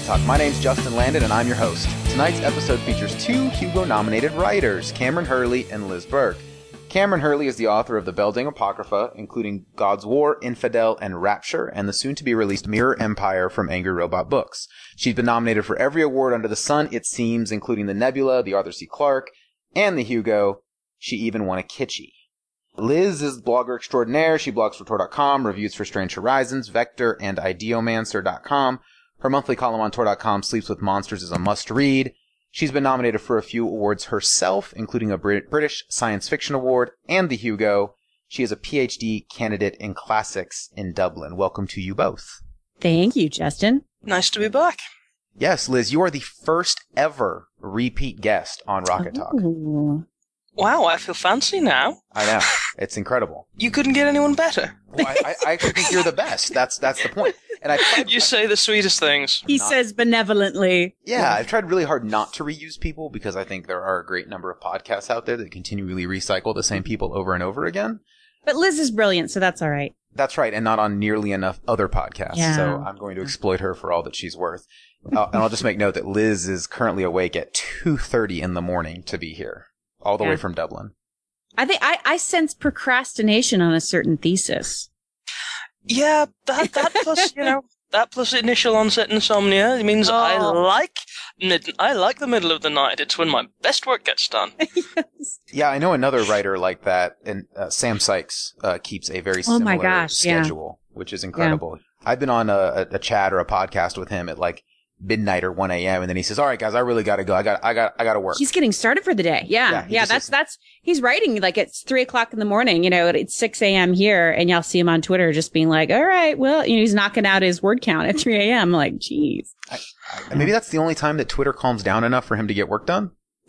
Rocket Talk. My name's Justin Landon, and I'm your host. Tonight's episode features two Hugo-nominated writers, Kameron Hurley and Liz Burke. Kameron Hurley is the author of the Belding Apocrypha, including God's War, Infidel, and Rapture, and the soon-to-be-released Mirror Empire from Angry Robot Books. She's been nominated for every award under the sun, it seems, including the Nebula, the Arthur C. Clarke, and the Hugo. She even won a Kitschy. Liz is blogger extraordinaire. She blogs for Tor.com, reviews for Strange Horizons, Vector, and Ideomancer.com. Her monthly column on Tor.com, Sleeps with Monsters, is a must-read. She's been nominated for a few awards herself, including a British Science Fiction Award and the Hugo. She is a PhD candidate in classics in Dublin. Welcome to you both. Thank you, Justin. Nice to be back. Yes, Liz, you are the first ever repeat guest on Rocket Talk. Ooh. Wow, I feel fancy now. I know. It's incredible. You couldn't get anyone better. Well, I actually think you're the best. That's the point. And You say the sweetest things. He says benevolently. Yeah, I've tried really hard not to reuse people because I think there are a great number of podcasts out there that continually recycle the same people over and over again. But Liz is brilliant, so that's all right. That's right, and not on nearly enough other podcasts. Yeah. So I'm going to exploit her for all that she's worth. And I'll just make note that Liz is currently awake at 2:30 in the morning to be here, all the way from Dublin. I think I sense procrastination on a certain thesis. Yeah, that plus, that plus initial onset insomnia means I like the middle of the night. It's when my best work gets done. Yes. Yeah, I know another writer like that, and Sam Sykes keeps a very similar schedule, which is incredible. Yeah. I've been on a chat or a podcast with him at like midnight or 1 a.m. and then he says, "All right, guys, I really got to go. I got to work." He's getting started for the day. Yeah. That's he's writing like it's 3:00 in the morning. It's 6 a.m. here, and y'all see him on Twitter just being like, "All right, well, he's knocking out his word count at 3 a.m." Like, geez. Maybe that's the only time that Twitter calms down enough for him to get work done.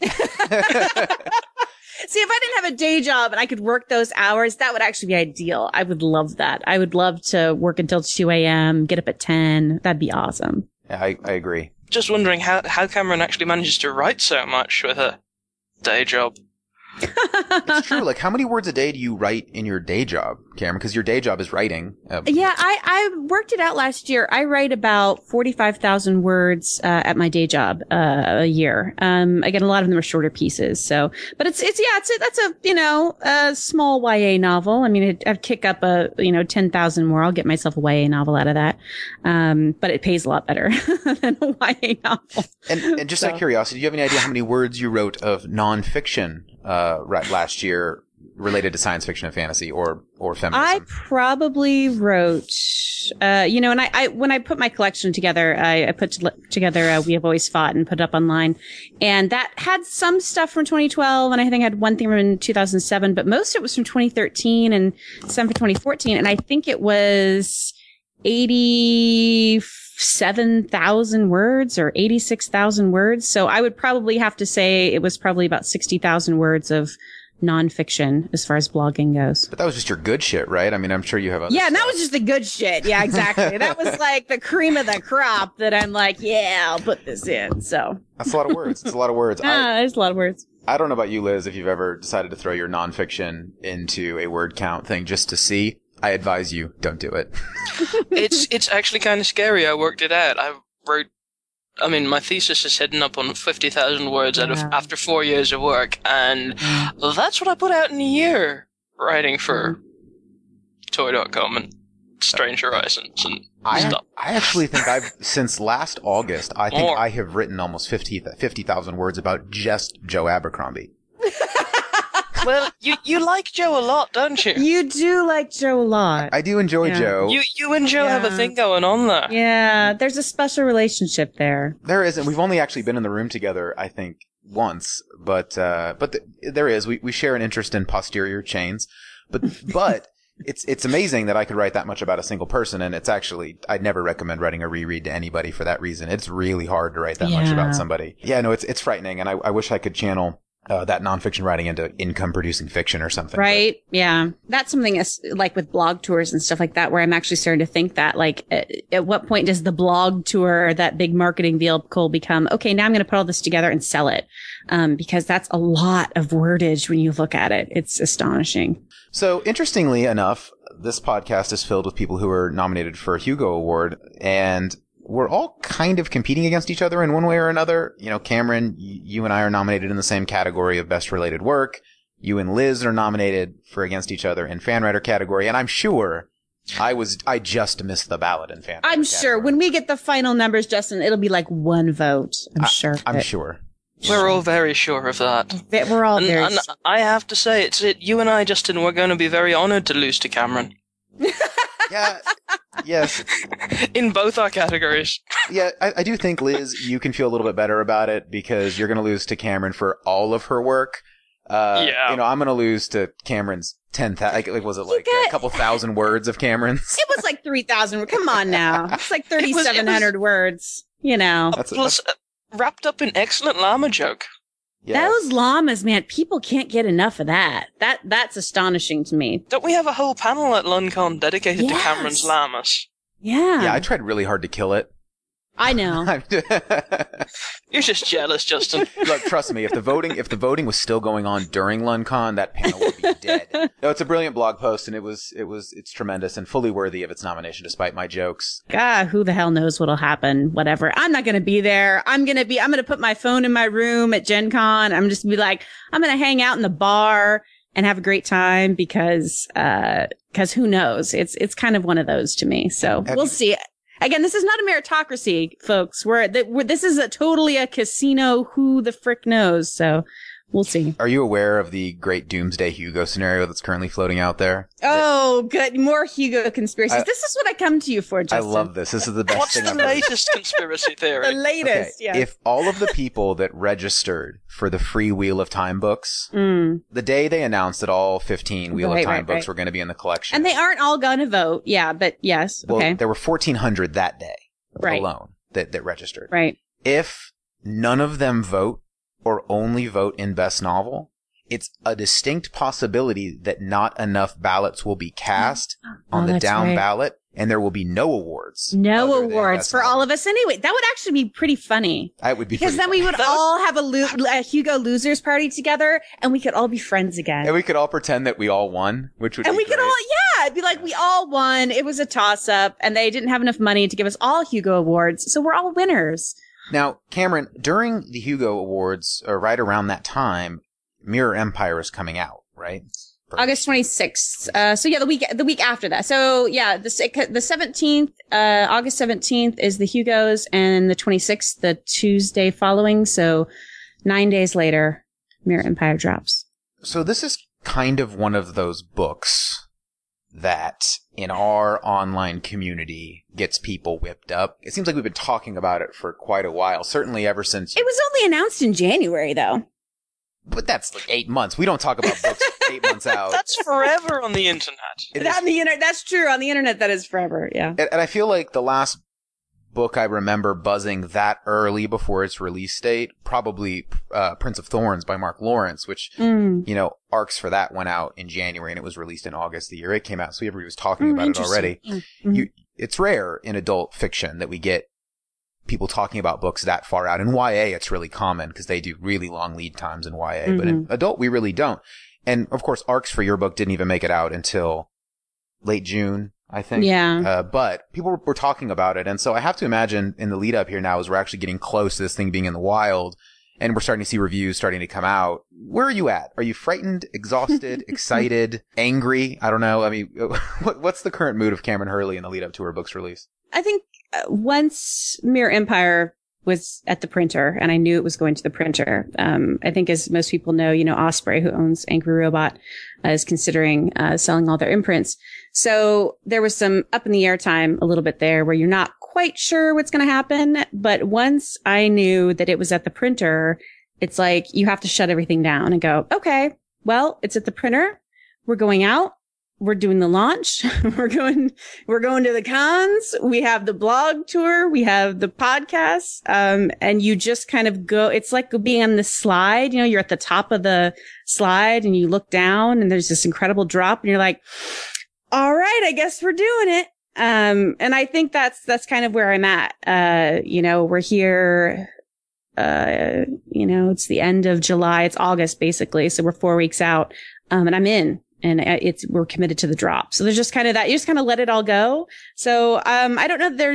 See, if I didn't have a day job and I could work those hours, that would actually be ideal. I would love that. I would love to work until 2 a.m., get up at 10. That'd be awesome. Yeah, I agree. Just wondering how Kameron actually manages to write so much with a day job. It's true. Like, how many words a day do you write in your day job, Kameron? Because your day job is writing. Yeah, I worked it out last year. I write about 45,000 words at my day job a year. Again, a lot of them are shorter pieces. So, but that's a small YA novel. I mean, I'd kick up 10,000 more. I'll get myself a YA novel out of that. But it pays a lot better than a YA novel. And just out of curiosity, do you have any idea how many words you wrote of nonfiction last year related to science fiction and fantasy or feminism? I probably wrote, and I when I put my collection together, I put together We Have Always Fought and put it up online. And that had some stuff from 2012, and I think I had one thing from 2007, but most of it was from 2013 and some from 2014. And I think it was 87,000 words or 86,000 words. So I would probably have to say it was probably about 60,000 words of nonfiction as far as blogging goes. But that was just your good shit, right? I mean, I'm sure you have other stuff. That was just the good shit. Yeah, exactly. That was like the cream of the crop that I'm like, yeah, I'll put this in. So that's a lot of words. It's a lot of words. There's a lot of words. I don't know about you, Liz, if you've ever decided to throw your nonfiction into a word count thing just to see. I advise you, don't do it. It's actually kind of scary. I worked it out. My thesis is heading up on 50,000 words after 4 years of work, and that's what I put out in a year writing for Toy.com and Strange Horizons and stuff. I actually think since last August, I have written almost 50,000 words about just Joe Abercrombie. Well, you like Joe a lot, don't you? You do like Joe a lot. I do enjoy Joe. You and Joe have a thing going on there. Yeah, there's a special relationship there. There is, and we've only actually been in the room together, I think, once. But there is. We share an interest in posterior chains. But it's amazing that I could write that much about a single person, and it's actually, I'd never recommend writing a reread to anybody for that reason. It's really hard to write that much about somebody. Yeah, no, it's frightening, and I wish I could channel that nonfiction writing into income-producing fiction or something. Right. But yeah. That's something like with blog tours and stuff like that, where I'm actually starting to think that, like, at what point does the blog tour, that big marketing vehicle, become, okay, now I'm going to put all this together and sell it. Because that's a lot of wordage when you look at it. It's astonishing. So, interestingly enough, this podcast is filled with people who are nominated for a Hugo Award, and we're all kind of competing against each other in one way or another. You know, Cameron, you and I are nominated in the same category of best related work. You and Liz are nominated for against each other in fan writer category, and I'm sure I just missed the ballot in fan writer I'm category. sure when we get the final numbers, Justin, it'll be like one vote. I'm sure. I'm sure. We're all very sure of that. We're all very and I have to say, you and I, Justin, we're going to be very honored to lose to Cameron. Yeah. Yes. In both our categories. Yeah, I do think, Liz, you can feel a little bit better about it because you're going to lose to Cameron for all of her work. Yeah. You know, I'm going to lose to Cameron's 10,000, like was it like a couple thousand words of Cameron's? It was like 3,000. Come on now. It's like 3,700 words, you know. Plus, wrapped up in excellent llama joke. Yes. Those llamas, man, people can't get enough of that. That's astonishing to me. Don't we have a whole panel at LunCon dedicated to Yes. Cameron's llamas? Yeah. Yeah, I tried really hard to kill it. I know. You're just jealous, Justin. Look, trust me, if the voting was still going on during LunCon, that panel would be dead. No, it's a brilliant blog post, and it's tremendous and fully worthy of its nomination, despite my jokes. God, who the hell knows what'll happen? Whatever. I'm not going to be there. I'm going to put my phone in my room at Gen Con. I'm just gonna be like, I'm going to hang out in the bar and have a great time because who knows? It's kind of one of those to me. So we'll see. Again, this is not a meritocracy, folks. This is totally a casino. Who the frick knows? So we'll see. Are you aware of the great Doomsday Hugo scenario that's currently floating out there? Oh, good. More Hugo conspiracies. This is what I come to you for, Justin. I love this. This is the best What's thing the I've ever latest conspiracy theory? The latest, Okay, yeah. If all of the people that registered for the free Wheel of Time books, the day they announced that all 15 Wheel of Time books were going to be in the collection. And they aren't all going to vote. Yeah, but yes. Well, okay. there were 1,400 that day Right. alone that registered. Right. If none of them vote or only vote in Best Novel, it's a distinct possibility that not enough ballots will be cast on the down ballot, and there will be no awards. No awards for all of us anyway. That would actually be pretty funny. That would be because then we would all have a Hugo Losers party together, and we could all be friends again. And we could all pretend that we all won, which would be we great. could all, yeah, it'd be like we all won. It was a toss-up, and they didn't have enough money to give us all Hugo Awards, so we're all winners. Now, Cameron, during the Hugo Awards, or right around that time, Mirror Empire is coming out, right? August 26th. So yeah, the week after that. So yeah, the 17th, August 17th is the Hugos, and the 26th, the Tuesday following. So 9 days later, Mirror Empire drops. So this is kind of one of those books that in our online community gets people whipped up. It seems like we've been talking about it for quite a while, certainly ever since. It was only announced in January, though. But that's like 8 months. We don't talk about books 8 months out. That's forever on the internet. On the internet, that's true. On the internet, that is forever. Yeah. And I feel like the last book I remember buzzing that early before its release date, probably Prince of Thorns by Mark Lawrence, which, you know, arcs for that went out in January and it was released in August the year it came out. So everybody was talking about it already. It's rare in adult fiction that we get people talking about books that far out. In YA, it's really common because they do really long lead times in YA, but in adult, we really don't. And of course, arcs for your book didn't even make it out until late June, I think. Yeah. But people were talking about it. And so I have to imagine in the lead up here now, as we're actually getting close to this thing being in the wild and we're starting to see reviews starting to come out. Where are you at? Are you frightened, exhausted, excited, angry? I don't know. I mean, what's the current mood of Cameron Hurley in the lead up to her book's release? I think once Mirror Empire was at the printer and I knew it was going to the printer, I think as most people know, you know, Osprey, who owns Angry Robot, is considering selling all their imprints. So there was some up in the air time a little bit there where you're not quite sure what's going to happen. But once I knew that it was at the printer, it's like you have to shut everything down and go, okay, well, it's at the printer. We're going out. We're doing the launch. We're going to the cons. We have the blog tour. We have the podcast. And you just kind of go, it's like being on the slide. You know, you're at the top of the slide and you look down and there's this incredible drop and you're like, all right, I guess we're doing it. And I think that's kind of where I'm at. You know, we're here, you know, it's the end of July. It's August basically. So we're 4 weeks out. And I'm in. And we're committed to the drop. So there's just kind of that. You just kind of let it all go. So, I don't know if there's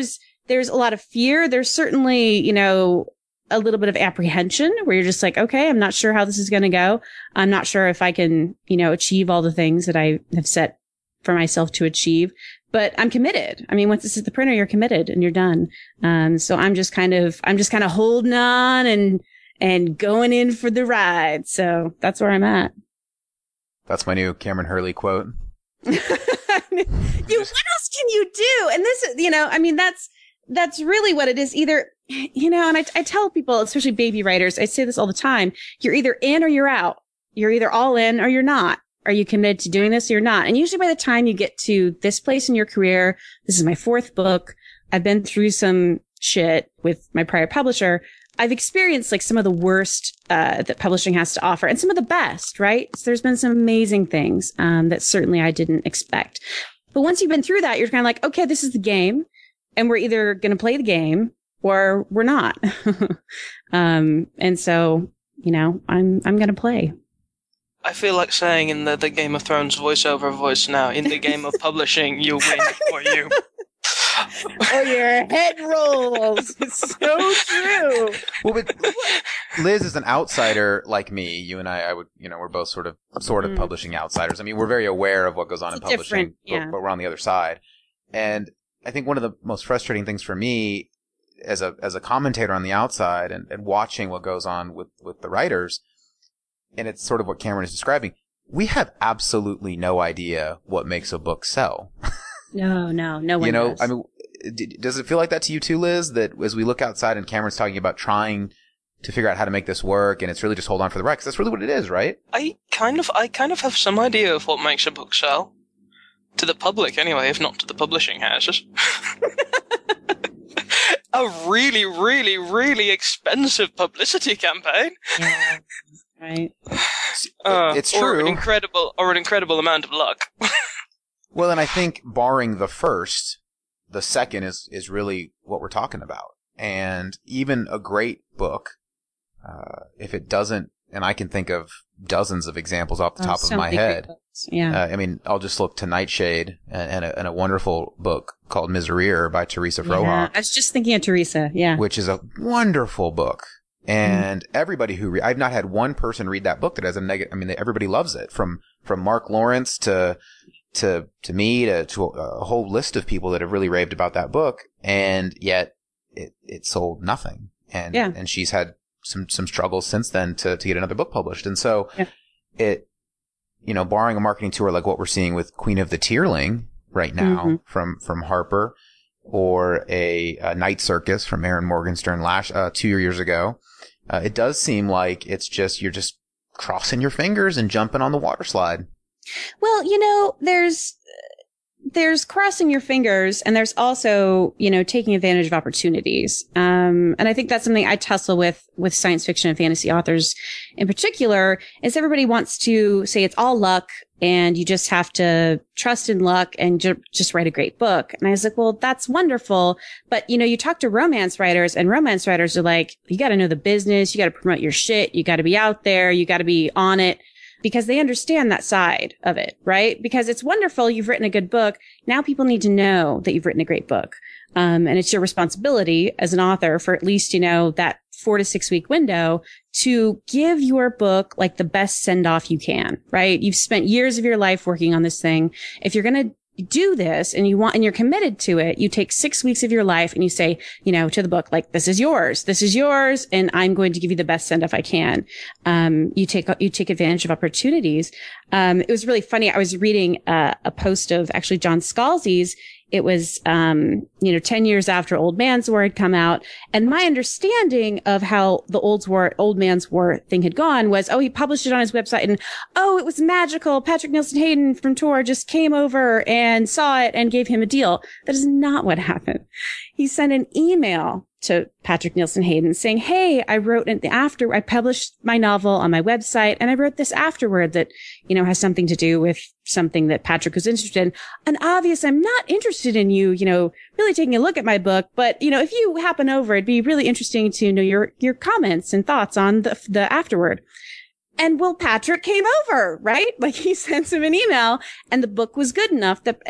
there's a lot of fear. There's certainly, you know, a little bit of apprehension where you're just like, okay, I'm not sure how this is going to go. I'm not sure if I can, you know, achieve all the things that I have set for myself to achieve, but I'm committed. I mean, once this is the printer, you're committed and you're done. So I'm just kind of holding on and going in for the ride. So that's where I'm at. That's my new Kameron Hurley quote. What else can you do? And this, you know, I mean, that's really what it is. Either, you know, and I tell people, especially baby writers, I say this all the time. You're either in or you're out. You're either all in or you're not. Are you committed to doing this or you're not? And usually by the time you get to this place in your career, this is my 4th book. I've been through some shit with my prior publisher. I've experienced like some of the worst that publishing has to offer and some of the best, right? So there's been some amazing things that certainly I didn't expect. But once you've been through that, you're kind of like, okay, this is the game. And we're either going to play the game or we're not. And so, you know, I'm going to play. I feel like saying in the Game of Thrones voiceover voice now, in the game of publishing, you win or you. Oh, your head rolls. It's so true. Well, but Liz is an outsider like me. You and I would, you know, we're both sort of publishing outsiders. I mean, we're very aware of what goes on in publishing, but we're on the other side. And I think one of the most frustrating things for me as a commentator on the outside and watching what goes on with the writers, and it's sort of what Cameron is describing, we have absolutely no idea what makes a book sell. No one you know, does. I mean, does it feel like that to you too, Liz? That as we look outside and Cameron's talking about trying to figure out how to make this work, and it's really just hold on for the ride, 'cause that's really what it is, right? I kind of have some idea of what makes a book sell. To the public, anyway, if not to the publishing houses. A really, really, really expensive publicity campaign. Yeah, right. It's true. Or an incredible amount of luck. Well, and I think barring the first, the second is really what we're talking about. And even a great book, if it doesn't, and I can think of dozens of examples off the top of my head. Yeah. I mean, I'll just look to Nightshade and a wonderful book called Misereer by Teresa Frohock. I was just thinking of Teresa. Yeah. Which is a wonderful book. And everybody who I've not had one person read that book that has a negative. I mean, everybody loves it, from Mark Lawrence to me to a whole list of people that have really raved about that book, and yet it sold nothing. And she's had some struggles since then to get another book published. And so it, you know, barring a marketing tour like what we're seeing with Queen of the Tearling right now from Harper, or a Night Circus from Aaron Morgenstern 2 years ago, it does seem like you're just crossing your fingers and jumping on the water slide. Well, you know, there's crossing your fingers, and there's also, you know, taking advantage of opportunities. And I think that's something I tussle with science fiction and fantasy authors in particular, is everybody wants to say it's all luck and you just have to trust in luck and just write a great book. And I was like, well, that's wonderful. But, you know, you talk to romance writers, and romance writers are like, you got to know the business. You got to promote your shit. You got to be out there. You got to be on it. Because they understand that side of it, right? Because it's wonderful. You've written a good book. Now people need to know that you've written a great book. And it's your responsibility as an author for at least, you know, that 4 to 6 week window to give your book like the best send off you can, right? You've spent years of your life working on this thing. If you're going to do this and you're committed to it, you take 6 weeks of your life and you say, you know, to the book, like, this is yours, and I'm going to give you the best send off I can. You take advantage of opportunities. It was really funny. I was reading a post of actually John Scalzi's. It was, 10 years after Old Man's War had come out. And my understanding of how the Old Man's War thing had gone was, he published it on his website, and, it was magical. Patrick Nielsen Hayden from Tor just came over and saw it and gave him a deal. That is not what happened. He sent an email to Patrick Nielsen Hayden saying, hey, I published my novel on my website, and I wrote this afterward that, you know, has something to do with something that Patrick was interested in. And obviously I'm not interested in you, you know, really taking a look at my book, but, you know, if you happen over, it'd be really interesting to know your comments and thoughts on the afterward. And Patrick came over, right? Like, he sent him an email, and the book was good enough and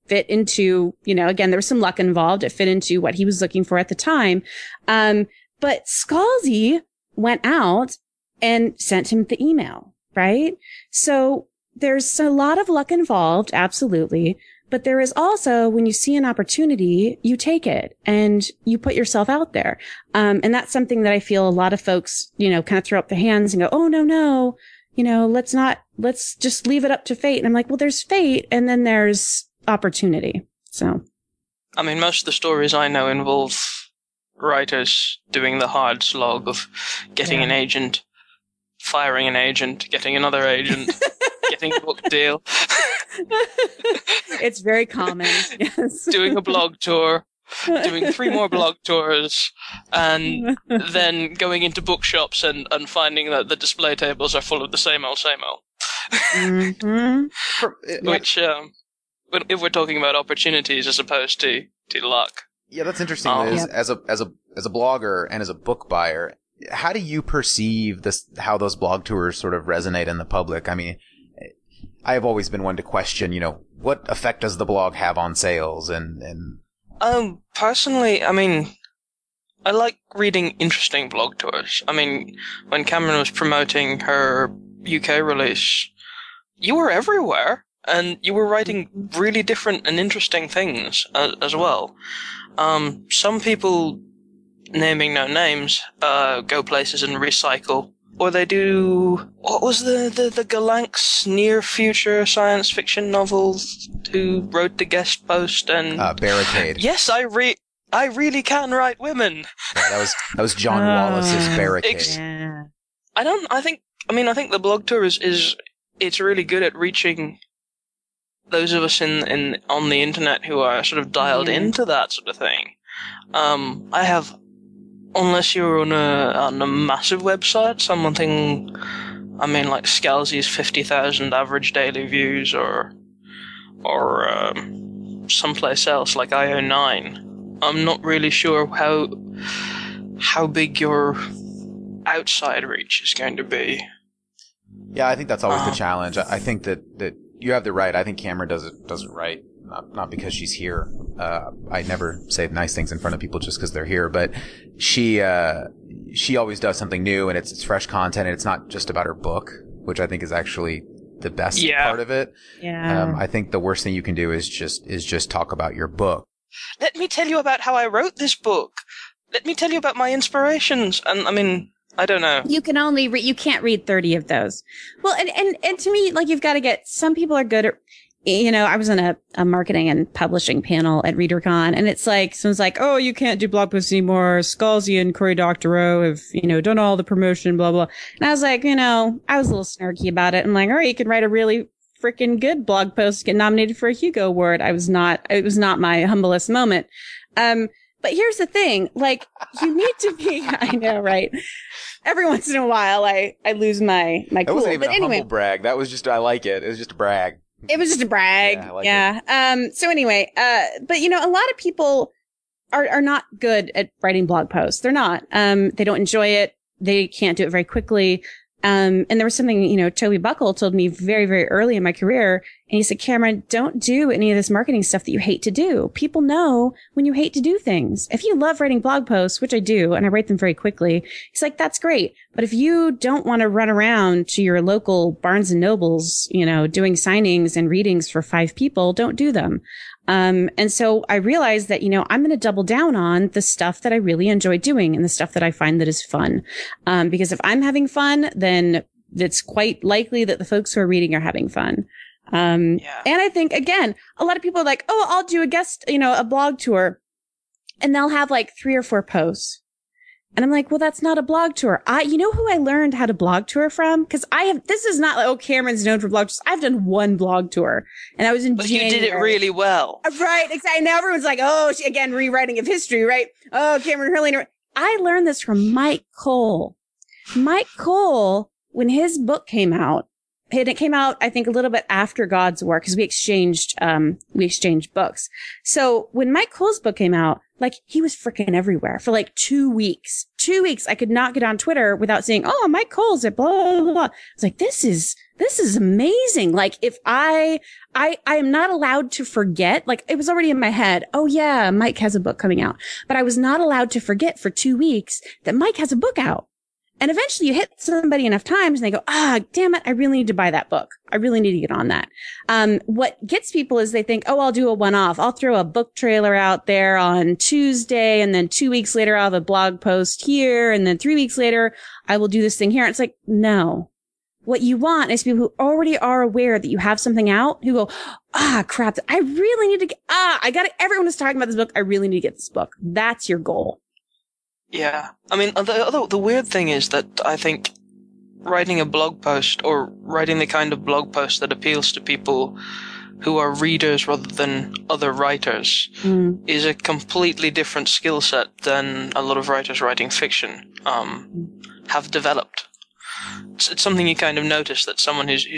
fit into, again, there was some luck involved. It fit into what he was looking for at the time. But Scalzi went out and sent him the email, right? So there's a lot of luck involved. Absolutely. But there is also, when you see an opportunity, you take it and you put yourself out there. And that's something that I feel a lot of folks, kind of throw up their hands and go, oh, no, let's just leave it up to fate. And I'm like, well, there's fate and then there's opportunity. So. I mean, most of the stories I know involve writers doing the hard slog of getting an agent, firing an agent, getting another agent, getting a book deal. It's very common. Yes. Doing a blog tour, doing 3 more blog tours, and then going into bookshops and finding that the display tables are full of the same old. Mm-hmm. Which, if we're talking about opportunities as opposed to luck. Yeah, that's interesting, Liz. As a blogger and as a book buyer, how do you perceive how those blog tours sort of resonate in the public? I mean, I have always been one to question, what effect does the blog have on sales and personally, I mean, I like reading interesting blog tours. I mean, when Cameron was promoting her UK release, you were everywhere and you were writing really different and interesting things as well. Some people, naming no names, go places and recycle. Or they do, what was the Galanx near future science fiction novel who wrote the guest post and... Barricade. Yes, I really can write women. Yeah, that was John Wallace's Barricade. I think the blog tour it's really good at reaching those of us on the internet who are sort of dialed into that sort of thing. Unless you're on a massive website, something, like Scalzi's 50,000 average daily views or someplace else like IO9, I'm not really sure how big your outside reach is going to be. Yeah, I think that's always the challenge. I think that you have the right. I think Cameron does it right. Not because she's here. I never say nice things in front of people just because they're here, but she always does something new and it's fresh content and it's not just about her book, which I think is actually the best part of it. Yeah. I think the worst thing you can do is just talk about your book. Let me tell you about how I wrote this book. Let me tell you about my inspirations. And I don't know. You can only you can't read 30 of those. Well, and to me, like, you've got to get, some people are good at, I was on a marketing and publishing panel at ReaderCon, and it's like, someone's like, oh, you can't do blog posts anymore. Scalzi and Cory Doctorow have, done all the promotion, blah, blah. And I was like, I was a little snarky about it. I'm like, all right, you can write a really freaking good blog post, get nominated for a Hugo Award. It was not my humblest moment. But here's the thing, like, you need to be, I know, right? Every once in a while, I lose my cool. That wasn't even but a anyway, humble brag. That was just, I like it. It was just a brag. It was just a brag. Yeah, I like it. So anyway, but a lot of people are not good at writing blog posts. They're not. They don't enjoy it. They can't do it very quickly. And there was something, Toby Buckle told me very, very early in my career. And he said, Cameron, don't do any of this marketing stuff that you hate to do. People know when you hate to do things. If you love writing blog posts, which I do, and I write them very quickly, he's like, that's great. But if you don't want to run around to your local Barnes and Nobles, doing signings and readings for 5 people, don't do them. And so I realized that, I'm going to double down on the stuff that I really enjoy doing and the stuff that I find that is fun. Because if I'm having fun, then it's quite likely that the folks who are reading are having fun. And I think, again, a lot of people are like, oh, I'll do a guest, a blog tour, and they'll have like 3 or 4 posts. And I'm like, well, that's not a blog tour. Who I learned how to blog tour from? Because this is not like, oh, Cameron's known for blog tours. I've done 1 blog tour, and I was in January. You did it really well. Right, exactly. Now everyone's like, oh, again, rewriting of history, right? Oh, Cameron Hurley. I learned this from Mike Cole. Mike Cole, when his book came out, And it came out, I think, a little bit after God's War because we exchanged books. So when Mike Cole's book came out, like he was freaking everywhere for like 2 weeks. 2 weeks. I could not get on Twitter without saying, "Oh, Mike Cole's at blah, blah, blah." I was like, this is amazing. Like if I am not allowed to forget, like it was already in my head. Oh yeah, Mike has a book coming out, but I was not allowed to forget for 2 weeks that Mike has a book out. And eventually you hit somebody enough times and they go, damn it, I really need to buy that book. I really need to get on that. What gets people is they think, oh, I'll do a one-off. I'll throw a book trailer out there on Tuesday. And then 2 weeks later, I'll have a blog post here. And then 3 weeks later, I will do this thing here. It's like, no. What you want is people who already are aware that you have something out who go, crap, I really need to everyone is talking about this book. I really need to get this book. That's your goal. Yeah. I mean, the weird thing is that I think writing a blog post or writing the kind of blog post that appeals to people who are readers rather than other writers is a completely different skill set than a lot of writers writing fiction have developed. It's something you kind of notice that someone who's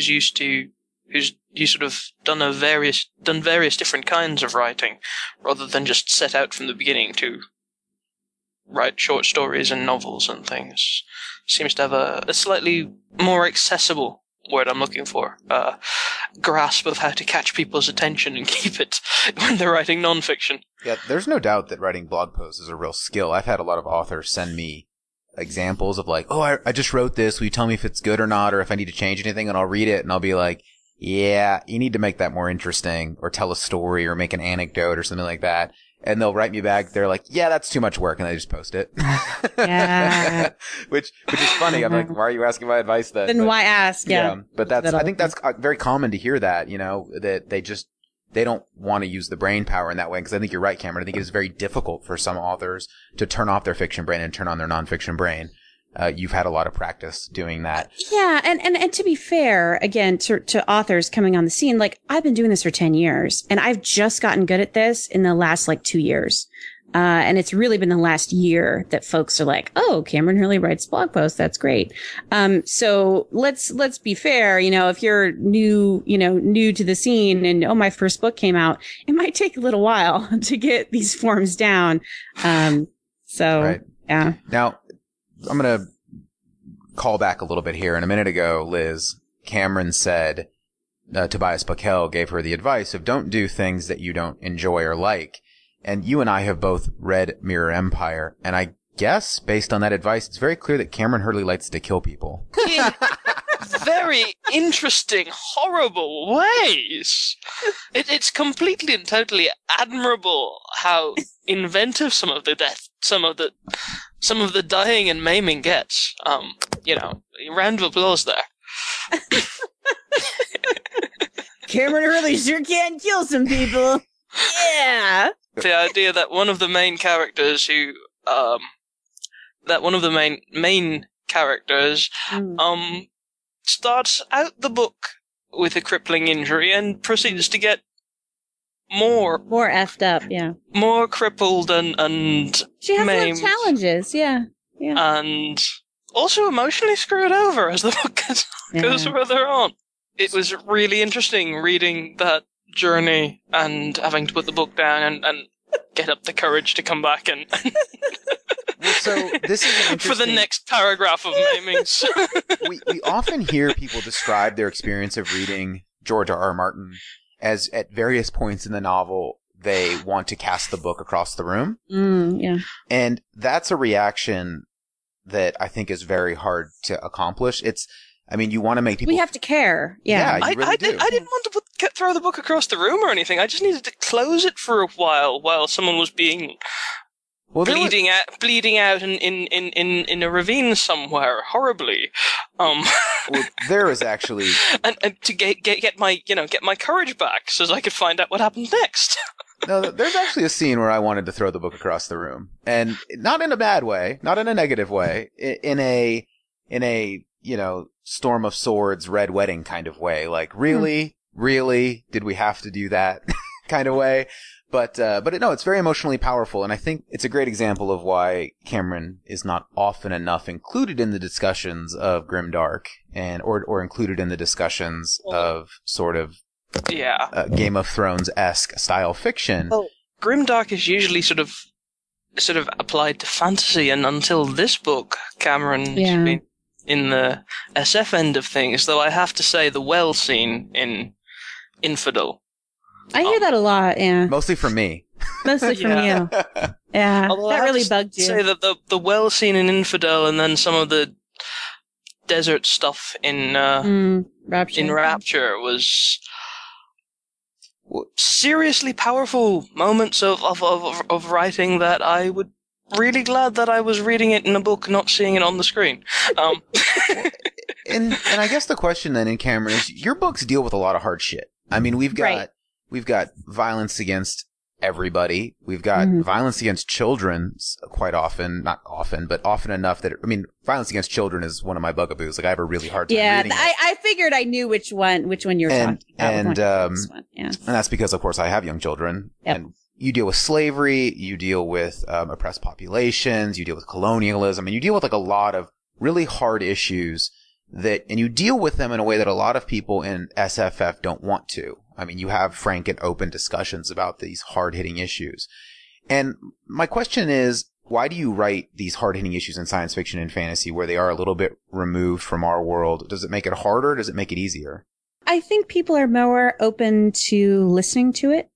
sort of done various different kinds of writing rather than just set out from the beginning to write short stories and novels and things seems to have a slightly more accessible word I'm looking for, grasp of how to catch people's attention and keep it when they're writing nonfiction. Yeah, there's no doubt that writing blog posts is a real skill. I've had a lot of authors send me examples of like, oh, I just wrote this. Will you tell me if it's good or not, or if I need to change anything? And I'll read it and I'll be like, yeah, you need to make that more interesting or tell a story or make an anecdote or something like that. And they'll write me back. They're like, yeah, that's too much work. And they just post it. Yeah. which is funny. I'm like, why are you asking my advice then? Then why ask? Yeah. But I think that's very common to hear that, that they don't want to use the brain power in that way. Cause I think you're right, Cameron. I think it is very difficult for some authors to turn off their fiction brain and turn on their nonfiction brain. You've had a lot of practice doing that. Yeah. And to be fair, again, to authors coming on the scene, like I've been doing this for 10 years and I've just gotten good at this in the last 2 years. And it's really been the last year that folks are like, oh, Cameron Hurley writes blog posts. That's great. So let's be fair. If you're new to the scene and, oh, my first book came out, it might take a little while to get these forms down. Right. Yeah. Now, I'm going to call back a little bit here. And a minute ago, Liz, Cameron said Tobias Buckell gave her the advice of don't do things that you don't enjoy or like. And you and I have both read Mirror Empire. And I guess, based on that advice, it's very clear that Cameron Hurley likes to kill people. In very interesting, horrible ways. It's completely and totally admirable how inventive some of the dying and maiming gets. Round of applause there. Cameron Hurley sure can kill some people. Yeah. The idea that one of the main characters starts out the book with a crippling injury and proceeds to get more effed up, yeah. More crippled and she has maimed. More challenges, yeah. And also emotionally screwed over as the book goes further on. It was really interesting reading that journey and having to put the book down and get up the courage to come back and well, so this is for the next paragraph of maimings. we often hear people describe their experience of reading George R.R. Martin as at various points in the novel they want to cast the book across the room. Yeah. And that's a reaction that I think is very hard to accomplish. You want to make people... We have to care. Yeah. You really do. I didn't want to throw the book across the room or anything. I just needed to close it for a while someone was being bleeding out in a ravine somewhere horribly. Well, there is actually... and to get my courage back so that I could find out what happened next. No, there's actually a scene where I wanted to throw the book across the room, and not in a bad way, not in a negative way, in a Storm of Swords, Red Wedding kind of way. Like, really did we have to do that kind of way? But no, it's very emotionally powerful, and I think it's a great example of why Cameron is not often enough included in the discussions of grimdark or included in the discussions of sort of Game of Thrones-esque style fiction. Well, grimdark is usually sort of applied to fantasy, and until this book, Cameron's been in the SF end of things. Though I have to say, the well scene in Infidel. I hear that a lot, yeah. Mostly from me. Mostly from you. Yeah, although that really bugged you. Say that the well scene in Infidel, and then some of the desert stuff in Rapture was seriously powerful moments of writing that I would really glad that I was reading it in a book, not seeing it on the screen. And I guess the question then in Cameron is, your books deal with a lot of hard shit. I mean, we've got violence against everybody. We've got violence against children quite often, not often, but often enough that, violence against children is one of my bugaboos. Like, I have a really hard time reading it. I figured I knew which one you're talking about. And that's because, of course, I have young children. Yep. And you deal with slavery, you deal with oppressed populations, you deal with colonialism, and you deal with like a lot of really hard issues and you deal with them in a way that a lot of people in SFF don't want to. I mean, you have frank and open discussions about these hard-hitting issues. And my question is, why do you write these hard-hitting issues in science fiction and fantasy where they are a little bit removed from our world? Does it make it harder? Does it make it easier? I think people are more open to listening to it.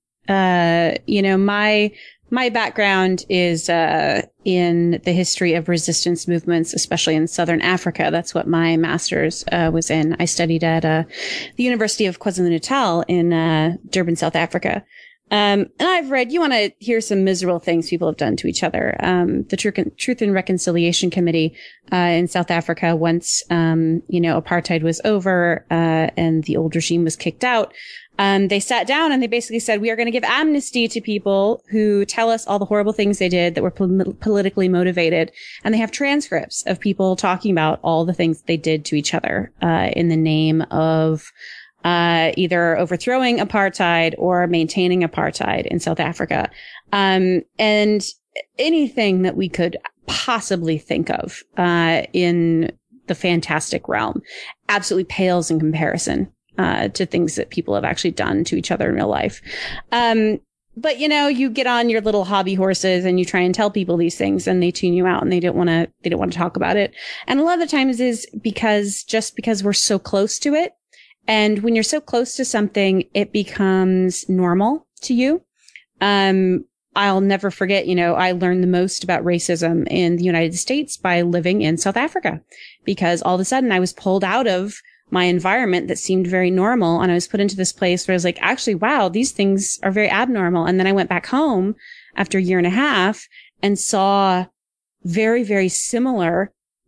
My background is in the history of resistance movements, especially in Southern Africa. That's what my master's was in. I studied at the University of KwaZulu-Natal in Durban, South Africa. And I've read, you want to hear some miserable things people have done to each other. The Truth and Reconciliation Committee in South Africa, once apartheid was over and the old regime was kicked out, they sat down and they basically said, we are going to give amnesty to people who tell us all the horrible things they did that were politically motivated. And they have transcripts of people talking about all the things they did to each other in the name of either overthrowing apartheid or maintaining apartheid in South Africa. And anything that we could possibly think of in the fantastic realm absolutely pales in comparison to things that people have actually done to each other in real life. But you get on your little hobby horses and you try and tell people these things and they tune you out and they don't want to talk about it. And a lot of the times is because we're so close to it. And when you're so close to something, it becomes normal to you. I'll never forget, I learned the most about racism in the United States by living in South Africa, because all of a sudden I was pulled out of my environment that seemed very normal. And I was put into this place where I was like, actually, wow, these things are very abnormal. And then I went back home after a year and a half and saw very, very similar,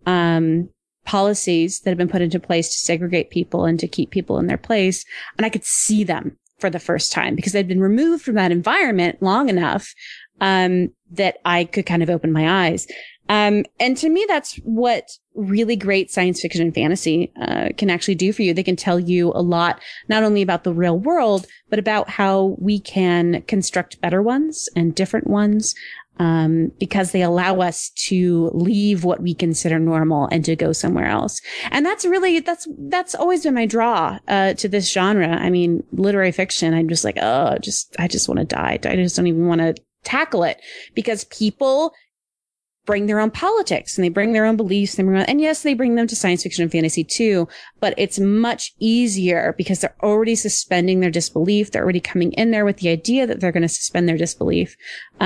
policies that have been put into place to segregate people and to keep people in their place. And I could see them for the first time because they'd been removed from that environment long enough, that I could kind of open my eyes. And to me, that's what really great science fiction and fantasy can actually do for you. They can tell you a lot, not only about the real world, but about how we can construct better ones and different ones, because they allow us to leave what we consider normal and to go somewhere else. And that's always been my draw to this genre. I mean, literary fiction, I'm just like, I just want to die. I just don't even want to tackle it, because people bring their own politics and they bring their own beliefs. And yes, they bring them to science fiction and fantasy too, but it's much easier because they're already suspending their disbelief. They're already coming in there with the idea that they're going to suspend their disbelief.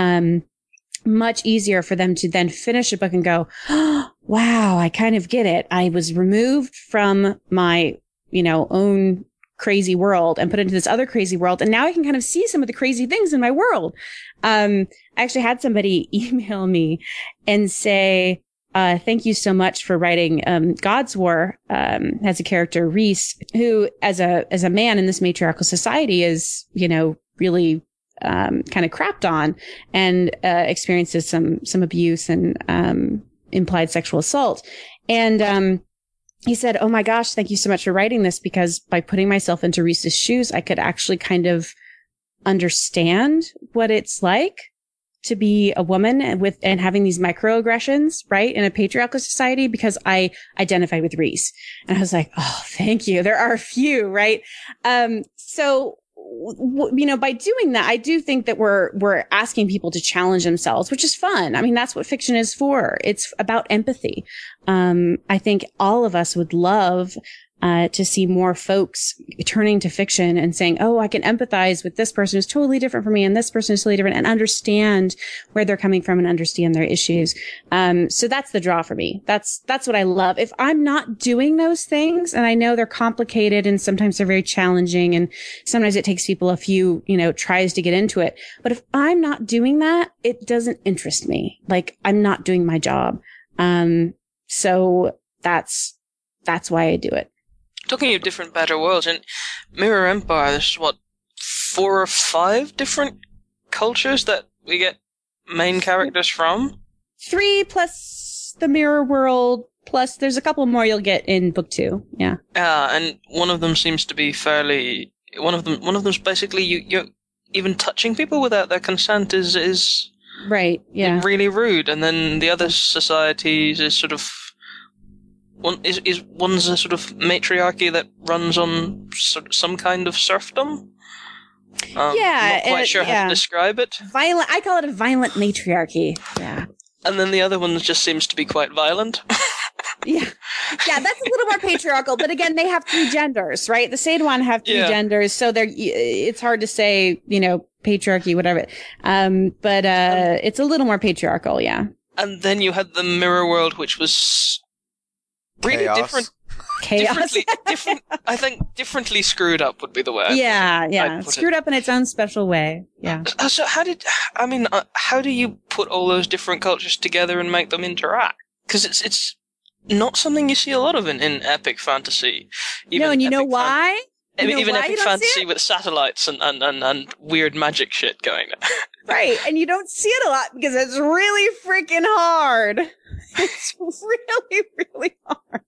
Much easier for them to then finish a book and go, oh, wow, I kind of get it. I was removed from my, own crazy world and put into this other crazy world. And now I can kind of see some of the crazy things in my world. I actually had somebody email me and say, thank you so much for writing, God's War, has a character, Reese, who as a man in this matriarchal society is, really, kind of crapped on and, experiences some abuse and, implied sexual assault. And, he said, oh my gosh, thank you so much for writing this, because by putting myself into Reese's shoes, I could actually kind of understand what it's like to be a woman and having these microaggressions, right, in a patriarchal society, because I identify with Reese. And I was like, oh, thank you. There are a few, right? So, by doing that, I do think that we're asking people to challenge themselves, which is fun. I mean, that's what fiction is for. It's about empathy. I think all of us would love to see more folks turning to fiction and saying, oh, I can empathize with this person who's totally different from me, and this person is totally different, and understand where they're coming from and understand their issues. So that's the draw for me. That's what I love. If I'm not doing those things, and I know they're complicated and sometimes they're very challenging, and sometimes it takes people a few, tries to get into it. But if I'm not doing that, it doesn't interest me. Like, I'm not doing my job. So that's why I do it. Talking of different better worlds, in Mirror Empire, there's 4 or 5 different cultures that we get main characters from? 3 plus the mirror world, plus there's a couple more you'll get in book 2. Yeah. And one of them seems to be fairly. One of them's basically you're even touching people without their consent is right. Yeah. Really rude, and then the other societies is sort of. One's a sort of matriarchy that runs on some kind of serfdom? Not quite sure how to describe it. Violent. I call it a violent matriarchy. Yeah. And then the other one just seems to be quite violent. Yeah, that's a little more patriarchal. But again, they have 3 genders, right? The Saidwan have 3 genders, so it's hard to say, patriarchy, whatever. But it's a little more patriarchal, yeah. And then you had the mirror world, which was really Chaos. different. I think differently screwed up would be the word. Yeah. Screwed up in its own special way. Yeah. So how do you put all those different cultures together and make them interact? Because it's not something you see a lot of in epic fantasy. No, and you know why? Even epic fantasy with satellites and weird magic shit going on. Right, and you don't see it a lot because it's really freaking hard. It's really, really hard.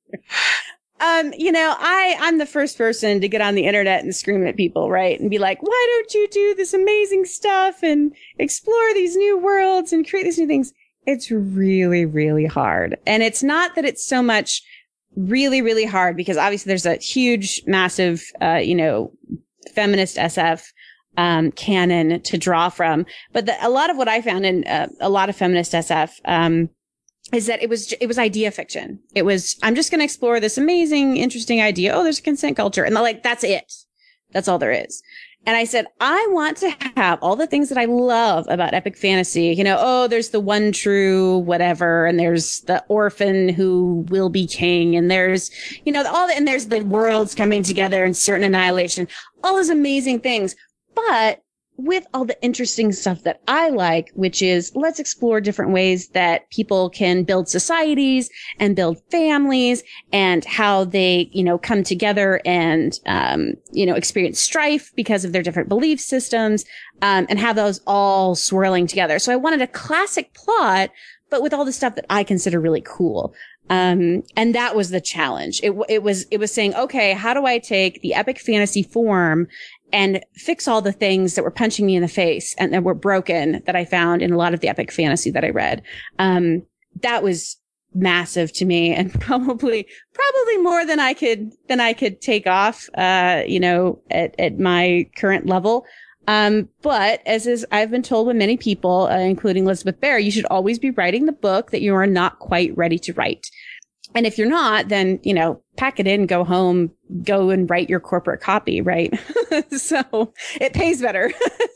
I'm the first person to get on the internet and scream at people, right? And be like, why don't you do this amazing stuff and explore these new worlds and create these new things? It's really, really hard. And it's not that it's so much really, really hard, because obviously there's a huge, massive, feminist SF canon to draw from. But a lot of what I found in a lot of feminist SF is that it was idea fiction. It was, I'm just going to explore this amazing, interesting idea. Oh, there's a consent culture. And they're like, that's it. That's all there is. And I said, I want to have all the things that I love about epic fantasy. There's the one true whatever, and there's the orphan who will be king, and there's, and there's the worlds coming together and certain annihilation, all those amazing things. But with all the interesting stuff that I like, which is, let's explore different ways that people can build societies and build families, and how they, come together and, experience strife because of their different belief systems, and have those all swirling together. So I wanted a classic plot, but with all the stuff that I consider really cool. And that was the challenge. It was saying, okay, how do I take the epic fantasy form and fix all the things that were punching me in the face and that were broken that I found in a lot of the epic fantasy that I read. That was massive to me, and probably more than I could take off, at my current level. But as I've been told by many people, including Elizabeth Bear, you should always be writing the book that you are not quite ready to write. And if you're not, then, pack it in, go home, go and write your corporate copy, right? So it pays better.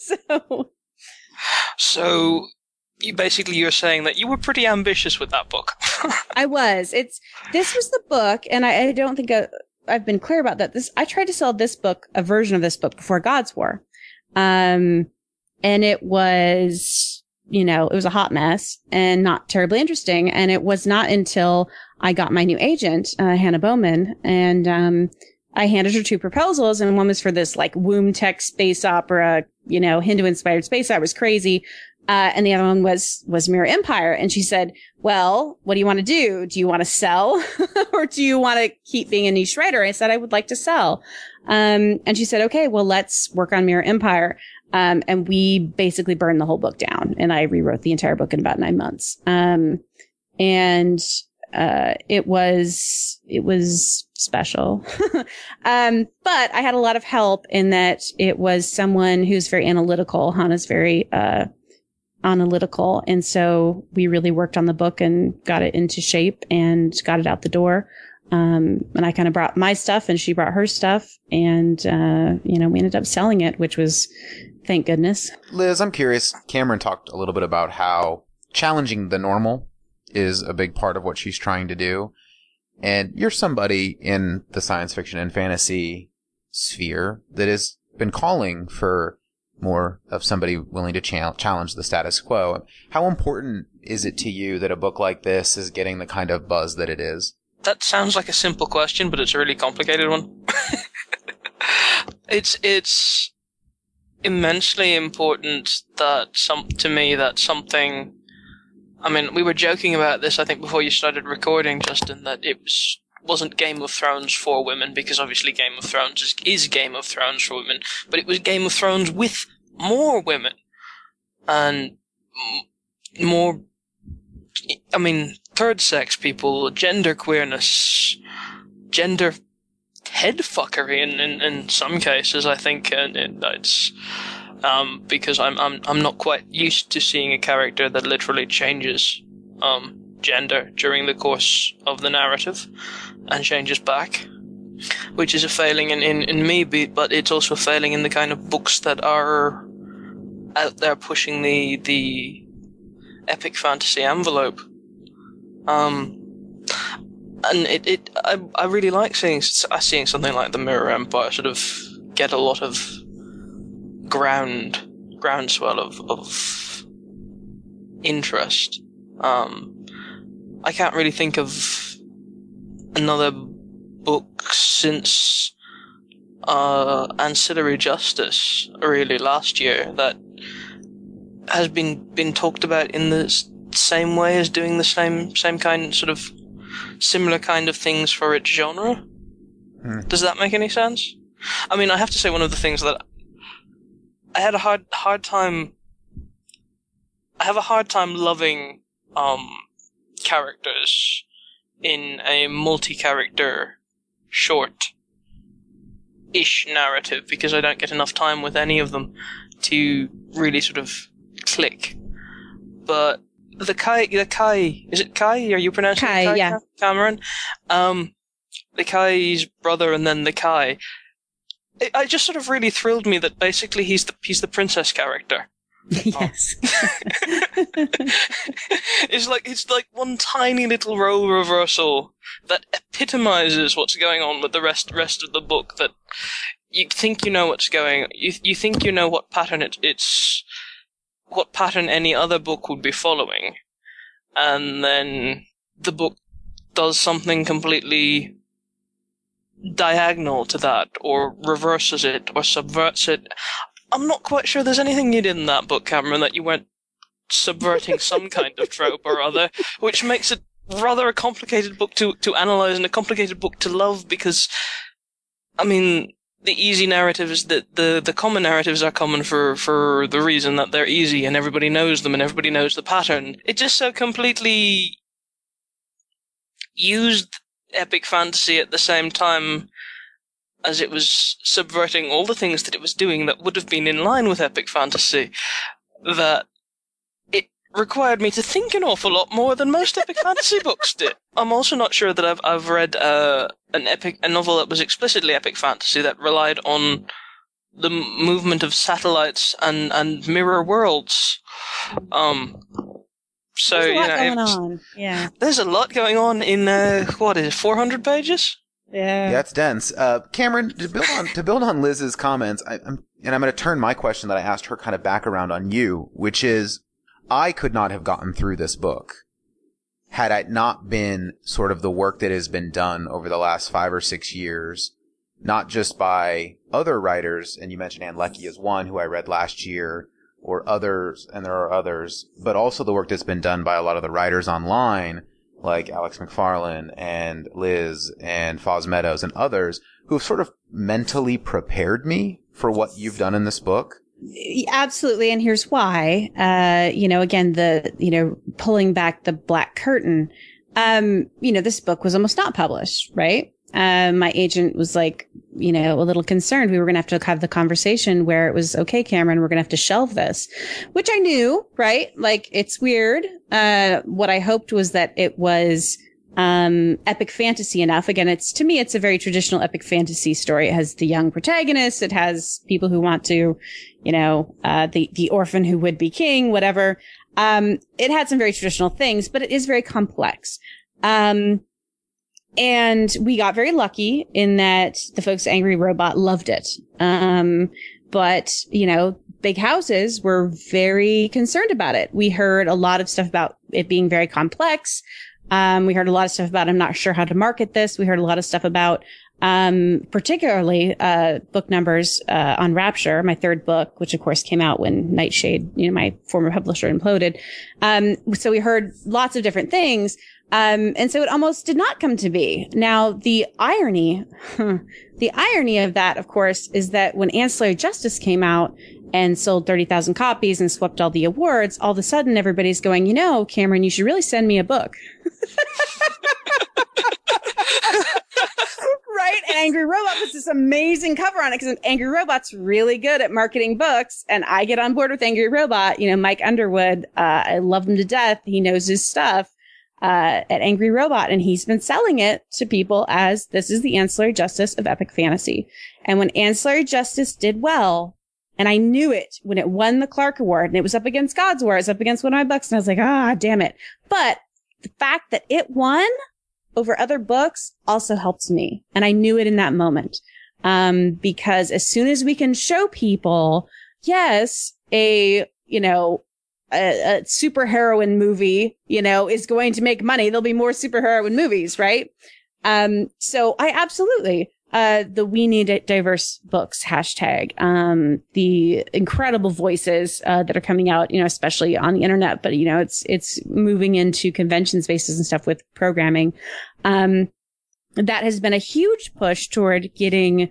So you're saying that you were pretty ambitious with that book. I was. This was the book, and I don't think I've been clear about that. I tried to sell this book, a version of this book, before God's War. And it was, it was a hot mess and not terribly interesting. And it was not until I got my new agent, Hannah Bowman, and I handed her 2 proposals, and one was for this womb tech space opera, Hindu inspired space. I was crazy. And the other one was Mirror Empire. And she said, well, what do you want to do? Do you want to sell or do you want to keep being a niche writer? I said, I would like to sell. And she said, okay, well, let's work on Mirror Empire. And we basically burned the whole book down, and I rewrote the entire book in about 9 months. It was special. But I had a lot of help in that it was someone who's very analytical. Hannah's very, analytical. And so we really worked on the book and got it into shape and got it out the door. And I kind of brought my stuff and she brought her stuff, and, we ended up selling it, which was, thank goodness. Liz, I'm curious. Cameron talked a little bit about how challenging the normal is a big part of what she's trying to do. And you're somebody in the science fiction and fantasy sphere that has been calling for more of somebody willing to challenge the status quo. How important is it to you that a book like this is getting the kind of buzz that it is? That sounds like a simple question, but it's a really complicated one. It's immensely important that something. I mean, we were joking about this, I think, before you started recording, Justin, that it wasn't Game of Thrones for women, because obviously Game of Thrones is Game of Thrones for women, but it was Game of Thrones with more women. And more, I mean, third sex people, gender queerness, gender headfuckery in some cases, I think, and it's... because I'm not quite used to seeing a character that literally changes gender during the course of the narrative and changes back, which is a failing in me, but it's also a failing in the kind of books that are out there pushing the epic fantasy envelope. And I really like seeing something like the Mirror Empire sort of get a lot of groundswell of interest. I can't really think of another book since Ancillary Justice, really, last year, that has been talked about in the same way as doing the same kind, sort of similar kind of things for its genre. Does that make any sense? I mean, I have to say, one of the things that I had a hard time. I have a hard time loving characters in a multi-character short-ish narrative, because I don't get enough time with any of them to really sort of click. But the Kai, is it Kai? Are you pronouncing Kai? it Kai, yeah. Cameron? The Kai's brother, and then the Kai. It just sort of really thrilled me that basically he's the princess character. Yes. It's like one tiny little role reversal that epitomizes what's going on with the rest of the book. That you think you know what's going. You think you know what pattern what pattern any other book would be following, and then the book does something completely diagonal to that, or reverses it, or subverts it. I'm not quite sure there's anything you did in that book, Cameron, that you weren't subverting some kind of trope or other, which makes it rather a complicated book to analyze and a complicated book to love, because, I mean, the easy narratives, the common narratives are common for the reason that they're easy and everybody knows them and everybody knows the pattern. It just so completely used epic fantasy at the same time as it was subverting all the things that it was doing that would have been in line with epic fantasy, that it required me to think an awful lot more than most epic fantasy books did. I'm also not sure that I've read a novel that was explicitly epic fantasy that relied on the movement of satellites and mirror worlds. So There's a lot going on. Yeah. There's a lot going on in 400 pages? Yeah, it's dense. Cameron, to build on Liz's comments, I'm going to turn my question that I asked her kind of back around on you, which is, I could not have gotten through this book had it not been sort of the work that has been done over the last 5 or 6 years, not just by other writers, and you mentioned Ann Leckie as one who I read last year, or others, and there are others, but also the work that's been done by a lot of the writers online, like Alex McFarlane and Liz and Foz Meadows and others, who have sort of mentally prepared me for what you've done in this book. Absolutely. And here's why. Again, pulling back the black curtain. This book was almost not published, right? My agent was like, a little concerned. We were going to have the conversation where it was, okay, Cameron, we're going to have to shelve this, which I knew, right? Like, it's weird. What I hoped was that it was, epic fantasy enough. Again, to me, it's a very traditional epic fantasy story. It has the young protagonist. It has people who want to, the orphan who would be king, whatever. It had some very traditional things, but it is very complex. And we got very lucky in that the folks at Angry Robot loved it. But, big houses were very concerned about it. We heard a lot of stuff about it being very complex. We heard a lot of stuff about, I'm not sure how to market this. We heard a lot of stuff about, particularly, book numbers, on Rapture, my third book, which of course came out when Nightshade, my former publisher, imploded. So we heard lots of different things. And so it almost did not come to be. Now, the irony of that, of course, is that when Ancillary Justice came out and sold 30,000 copies and swept all the awards, all of a sudden everybody's going, Cameron, you should really send me a book. Right? And Angry Robot was this amazing cover on it because Angry Robot's really good at marketing books. And I get on board with Angry Robot. Mike Underwood, I love him to death. He knows his stuff. At Angry Robot, and he's been selling it to people as this is the Ancillary Justice of epic fantasy. And when Ancillary Justice did well, and I knew it when it won the Clark Award, and it was up against God's War, it was up against one of my books, and I was like, damn it. But the fact that it won over other books also helped me, and I knew it in that moment. Because as soon as we can show people, yes, a superheroine movie, is going to make money. There'll be more superheroine movies, right? So I absolutely, the We Need Diverse Books hashtag, the incredible voices, that are coming out, especially on the internet, but, it's moving into convention spaces and stuff with programming. That has been a huge push toward getting,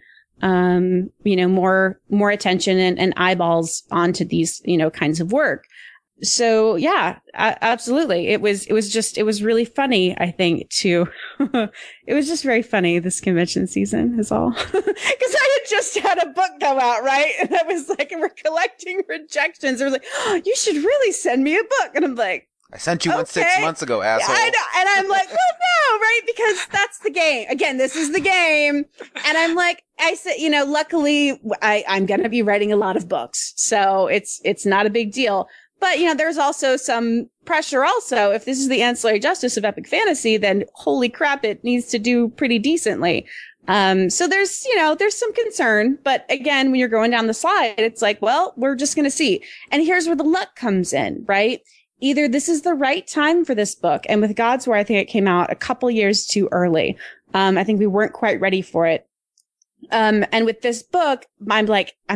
more attention and eyeballs onto these, kinds of work. So yeah, absolutely. It was really funny, I think, it was just very funny this convention season is all. Cause I had just had a book come out, right? And I was like, we're collecting rejections. I was like, you should really send me a book. And I'm like, I sent you one 6 months ago, asshole. I know. And I'm like, well, no, right? Because that's the game. Again, this is the game. And I'm like, I said, luckily I'm going to be writing a lot of books. So it's not a big deal. But, there's also some pressure also. If this is the Ancillary Justice of epic fantasy, then holy crap, it needs to do pretty decently. So there's some concern. But again, when you're going down the slide, it's like, well, we're just going to see. And here's where the luck comes in, right? Either this is the right time for this book. And with God's War, I think it came out a couple years too early. I think we weren't quite ready for it. And with this book, I'm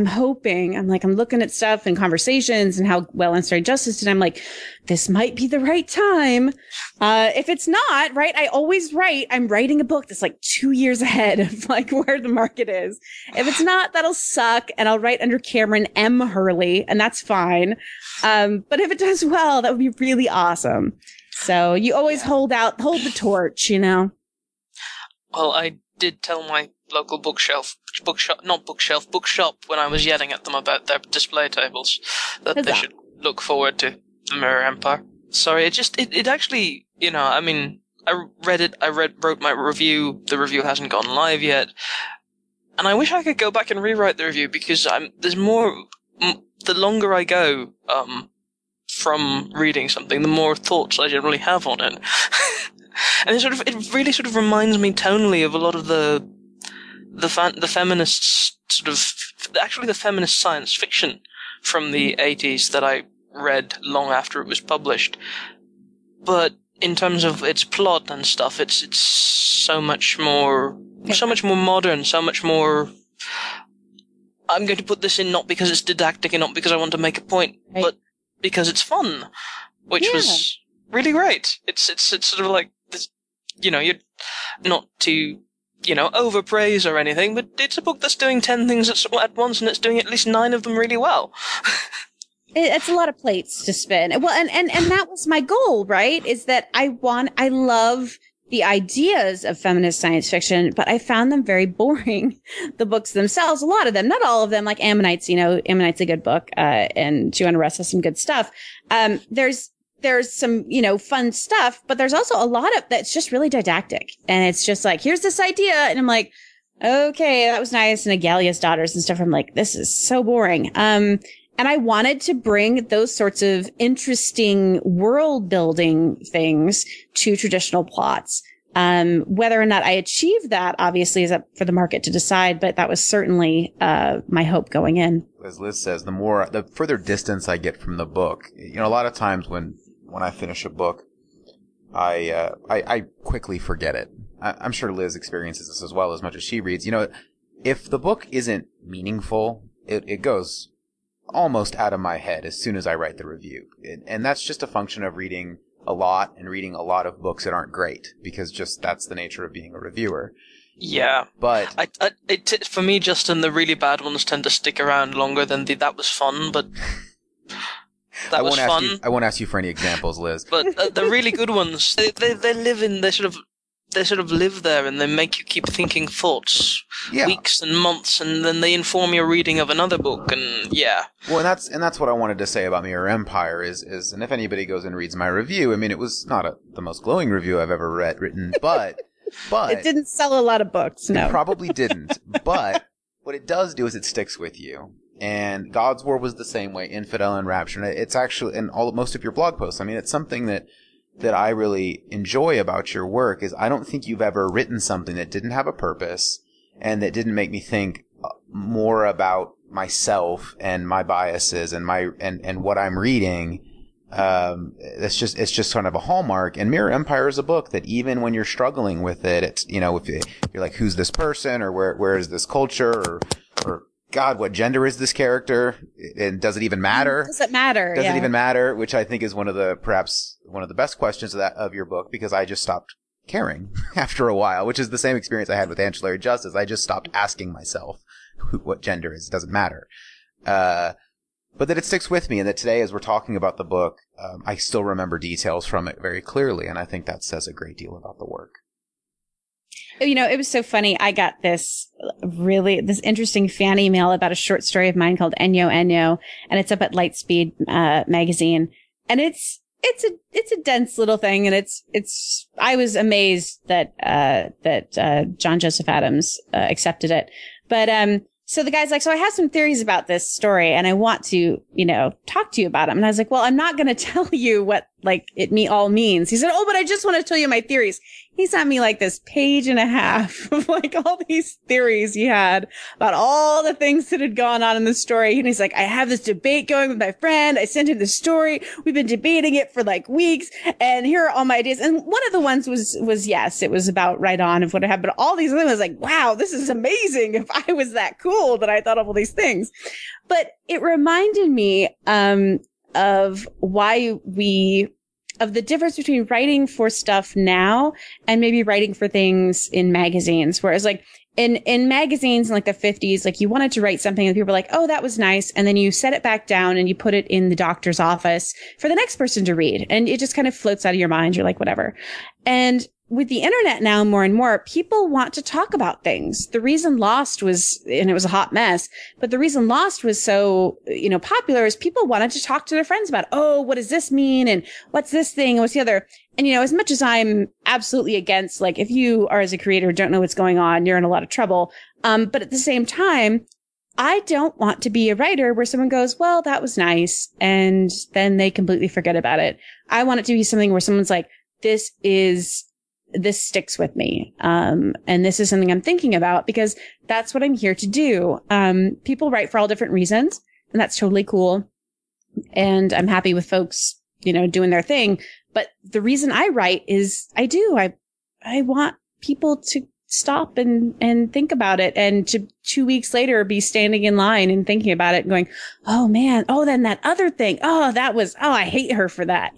looking at stuff and conversations and how well Ancillary Justice did. I'm like, this might be the right time. If it's not, right, I always write, I'm writing a book that's like 2 years ahead of like where the market is. If it's not, that'll suck. And I'll write under Cameron M. Hurley, and that's fine. But if it does well, that would be really awesome. So you always hold the torch, Well, I did tell my local bookshop when I was yelling at them about their display tables that they should look forward to the Mirror Empire. Sorry, it actually, I read it, wrote my review, the review hasn't gone live yet, and I wish I could go back and rewrite the review because there's more, the longer I go, from reading something, the more thoughts I generally have on it. And it really sort of reminds me tonally of a lot of the feminist the feminist science fiction from the 80s that I read long after it was published. But in terms of its plot and stuff, it's so much more modern, so much more. I'm going to put this in not because it's didactic and not because I want to make a point, right, but because it's fun, which was really great. It's sort of like this, you're not to overpraise or anything, but it's a book that's doing 10 things at once, and it's doing at least 9 of them really well. It's a lot of plates to spin. Well, and that was my goal, right? Is that I love the ideas of feminist science fiction, but I found them very boring. The books themselves, a lot of them, not all of them, like Ammonites, Ammonite's a good book, and Joanna Russ has some good stuff. There's some, fun stuff, but there's also a lot of that's just really didactic. And it's just like, here's this idea. And I'm like, okay, that was nice. And Agalia's Daughters and stuff. I'm like, this is so boring. And I wanted to bring those sorts of interesting world building things to traditional plots. Whether or not I achieved that obviously is up for the market to decide, but that was certainly, my hope going in. As Liz says, the further distance I get from the book, a lot of times when I finish a book, I quickly forget it. I'm sure Liz experiences this as well as much as she reads. If the book isn't meaningful, it goes almost out of my head as soon as I write the review. And that's just a function of reading a lot and reading a lot of books that aren't great, because just that's the nature of being a reviewer. Yeah. But for me, Justin, the really bad ones tend to stick around longer than that was fun, but that was fun. I won't ask you for any examples, Liz. But the really good ones, they sort of live there, and they make you keep thinking thoughts weeks and months, and then they inform your reading of another book, and yeah. Well, and that's what I wanted to say about Mirror Empire is, and if anybody goes and reads my review, I mean, it was not the most glowing review I've ever written, but it didn't sell a lot of books. No, it probably didn't. But what it does do is it sticks with you. And God's War was the same way. Infidel and Rapture. And it's actually in most of your blog posts. I mean, it's something that I really enjoy about your work is I don't think you've ever written something that didn't have a purpose and that didn't make me think more about myself and my biases and and what I'm reading. It's just kind of a hallmark. And Mirror Empire is a book that even when you're struggling with it, it's, if you're like, who's this person, or where is this culture, or God, what gender is this character? And does it even matter? Does it matter? Does it even matter? Which I think is perhaps one of the best questions of your book, because I just stopped caring after a while, which is the same experience I had with Ancillary Justice. I just stopped asking myself what gender is. It doesn't matter. But that it sticks with me, and that today, as we're talking about the book, I still remember details from it very clearly, and I think that says a great deal about the work. It was so funny. I got this interesting fan email about a short story of mine called Enyo Enyo, and it's up at Lightspeed magazine. And it's a dense little thing, and I was amazed that John Joseph Adams accepted it. But so the guy's like, so I have some theories about this story, and I want to, talk to you about them. And I was like, well, I'm not going to tell you what it all means. He said, oh, but I just want to tell you my theories. He sent me this page and a half of all these theories he had about all the things that had gone on in the story. And he's like, I have this debate going with my friend. I sent him the story. We've been debating it for weeks. And here are all my ideas. And one of the ones was yes, it was about right on of what had happened. But all these other ones, wow, this is amazing. If I was that cool that I thought of all these things. But it reminded me, of the difference between writing for stuff now and maybe writing for things in magazines. Whereas in magazines in the 50s, you wanted to write something and people were like, oh, that was nice. And then you set it back down and you put it in the doctor's office for the next person to read. And it just kind of floats out of your mind. You're like, whatever. And with the internet now more and more, people want to talk about things. The reason Lost was, and it was a hot mess, but the reason Lost was so, popular is people wanted to talk to their friends about, oh, what does this mean? And what's this thing? And what's the other? And, as much as I'm absolutely against, if you are as a creator, don't know what's going on, you're in a lot of trouble. But at the same time, I don't want to be a writer where someone goes, well, that was nice. And then they completely forget about it. I want it to be something where someone's like, this sticks with me. And this is something I'm thinking about because that's what I'm here to do. People write for all different reasons, and that's totally cool. And I'm happy with folks, doing their thing. But the reason I write is I want people to stop and think about it, and to 2 weeks later be standing in line and thinking about it and going, oh man, oh, then that other thing. Oh, I hate her for that.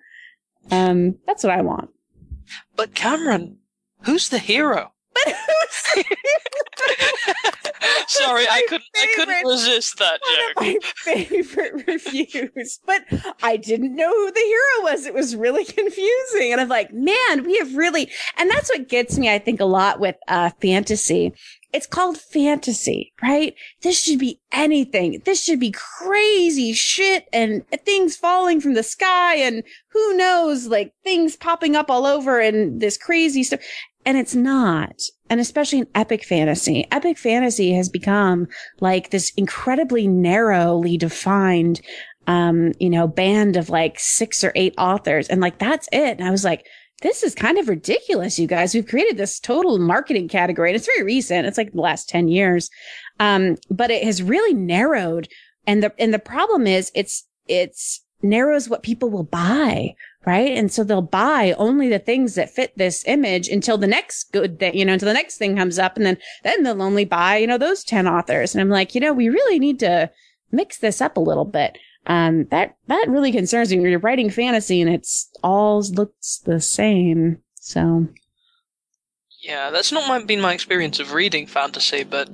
That's what I want. But Cameron, who's the hero? But who's Sorry, I couldn't resist that joke. One of my favorite reviews, but I didn't know who the hero was. It was really confusing, and I'm like, man, we have really, and that's what gets me, I think, a lot with fantasy. It's called fantasy, right? This should be anything. This should be crazy shit and things falling from the sky and who knows, like things popping up all over and this crazy stuff. And it's not. And especially in epic fantasy. Epic fantasy has become like this incredibly narrowly defined, band of like 6 or 8 authors. And like, that's it. And I was like, this is kind of ridiculous, you guys. We've created this total marketing category, and it's very recent. It's like the last 10 years. But it has really narrowed. And the problem is it's narrows what people will buy, right? And so they'll buy only the things that fit this image until the next good thing, until the next thing comes up. And then they'll only buy, those 10 authors. And I'm like, we really need to mix this up a little bit. That really concerns me. You're writing fantasy and it's all looks the same. So. Yeah, that's not been my experience of reading fantasy, but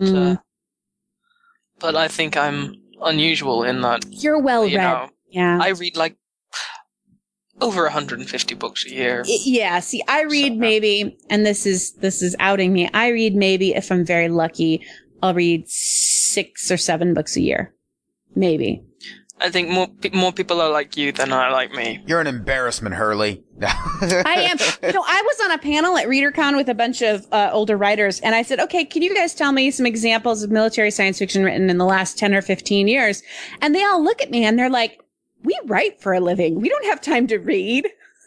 I think I'm unusual in that. You're well read. Yeah. I read like over 150 books a year. Yeah. See, I read maybe, and this is outing me. I read maybe, if I'm very lucky, I'll read 6 or 7 books a year. Maybe. I think more people are like you than are like me. You're an embarrassment, Hurley. I am. I was on a panel at ReaderCon with a bunch of older writers, and I said, okay, can you guys tell me some examples of military science fiction written in the last 10 or 15 years? And they all look at me and they're like, we write for a living. We don't have time to read.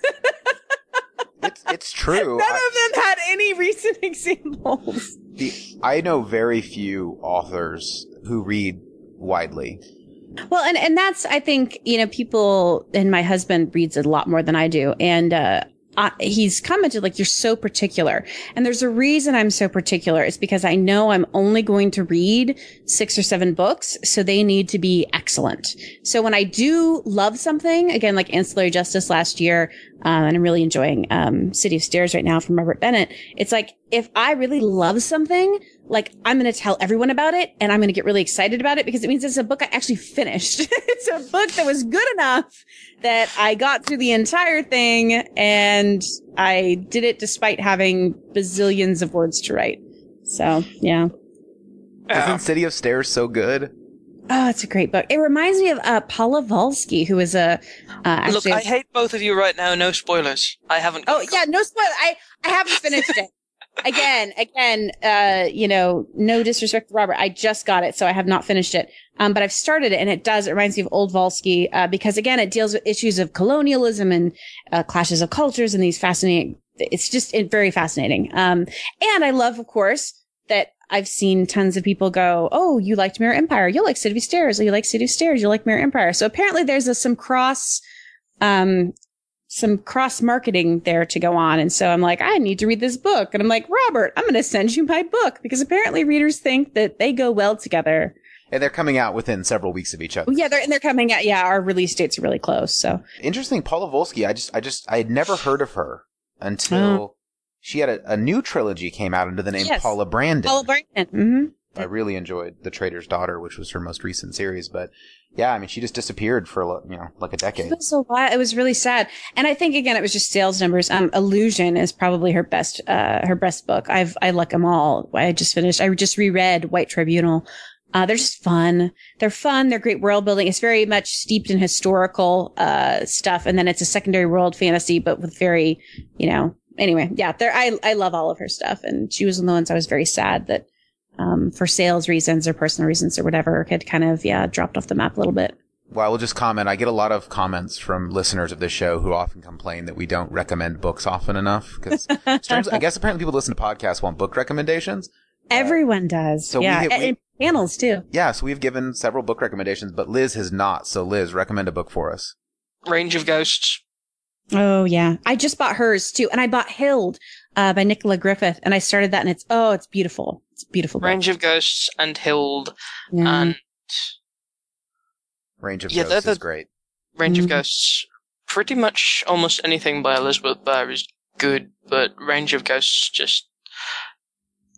It's true. None of them had any recent examples. I know very few authors who read widely. Well, and that's, I think, people, and my husband reads a lot more than I do. And, he's commented like, you're so particular. And there's a reason I'm so particular. It's because I know I'm only going to read 6 or 7 books. So they need to be excellent. So when I do love something, again, like Ancillary Justice last year, and I'm really enjoying, City of Stairs right now from Margaret Bennett. It's like, if I really love something, like I'm going to tell everyone about it and I'm going to get really excited about it because it means it's a book I actually finished. It's a book that was good enough that I got through the entire thing and I did it despite having bazillions of words to write. So, yeah. Isn't City of Stairs so good? Oh, it's a great book. It reminds me of Paula Volsky, who is a Look, I hate both of you right now. No spoilers. I haven't. Oh, yeah, no spoilers. I haven't finished it. Again, no disrespect to Robert. I just got it, so I have not finished it. But I've started it, and it reminds me of old Volsky, because again, it deals with issues of colonialism and clashes of cultures and these fascinating, it's just very fascinating. And I love, of course, that I've seen tons of people go, oh, you liked Mirror Empire. You'll like City of Stairs. You like City of Stairs. You like Mirror Empire. So apparently there's some cross marketing there to go on. And so I'm like, I need to read this book. And I'm like, Robert, I'm going to send you my book because apparently readers think that they go well together. And they're coming out within several weeks of each other. Yeah, they're coming out. Yeah, our release dates are really close. So interesting. Paula Volsky. I had never heard of her until she had a new trilogy came out under the name Paula Brandon. Paula Brandon. Mm-hmm. I really enjoyed The Traitor's Daughter, which was her most recent series. But yeah, I mean, she just disappeared for like a decade. It was a while. It was really sad. And I think again, it was just sales numbers. Illusion is probably her best book. I like them all. I just reread White Tribunal. They're just fun. They're fun. They're great world building. It's very much steeped in historical stuff, and then it's a secondary world fantasy, but with very, Anyway, yeah. I love all of her stuff, and she was one of the ones I was very sad that, for sales reasons or personal reasons or whatever, had kind of dropped off the map a little bit. Well, I will just comment. I get a lot of comments from listeners of this show who often complain that we don't recommend books often enough. Because I guess apparently people who listen to podcasts want book recommendations. Everyone does. So and panels too. Yeah, so we've given several book recommendations, but Liz has not. So Liz, recommend a book for us. Range of Ghosts. Oh yeah, I just bought hers too, and I bought Hild by Nicola Griffith, and I started that, and it's beautiful. It's a beautiful book. Range of Ghosts and Hild and Range of Ghosts is great. Range of Ghosts. Pretty much almost anything by Elizabeth Barr is good, but Range of Ghosts just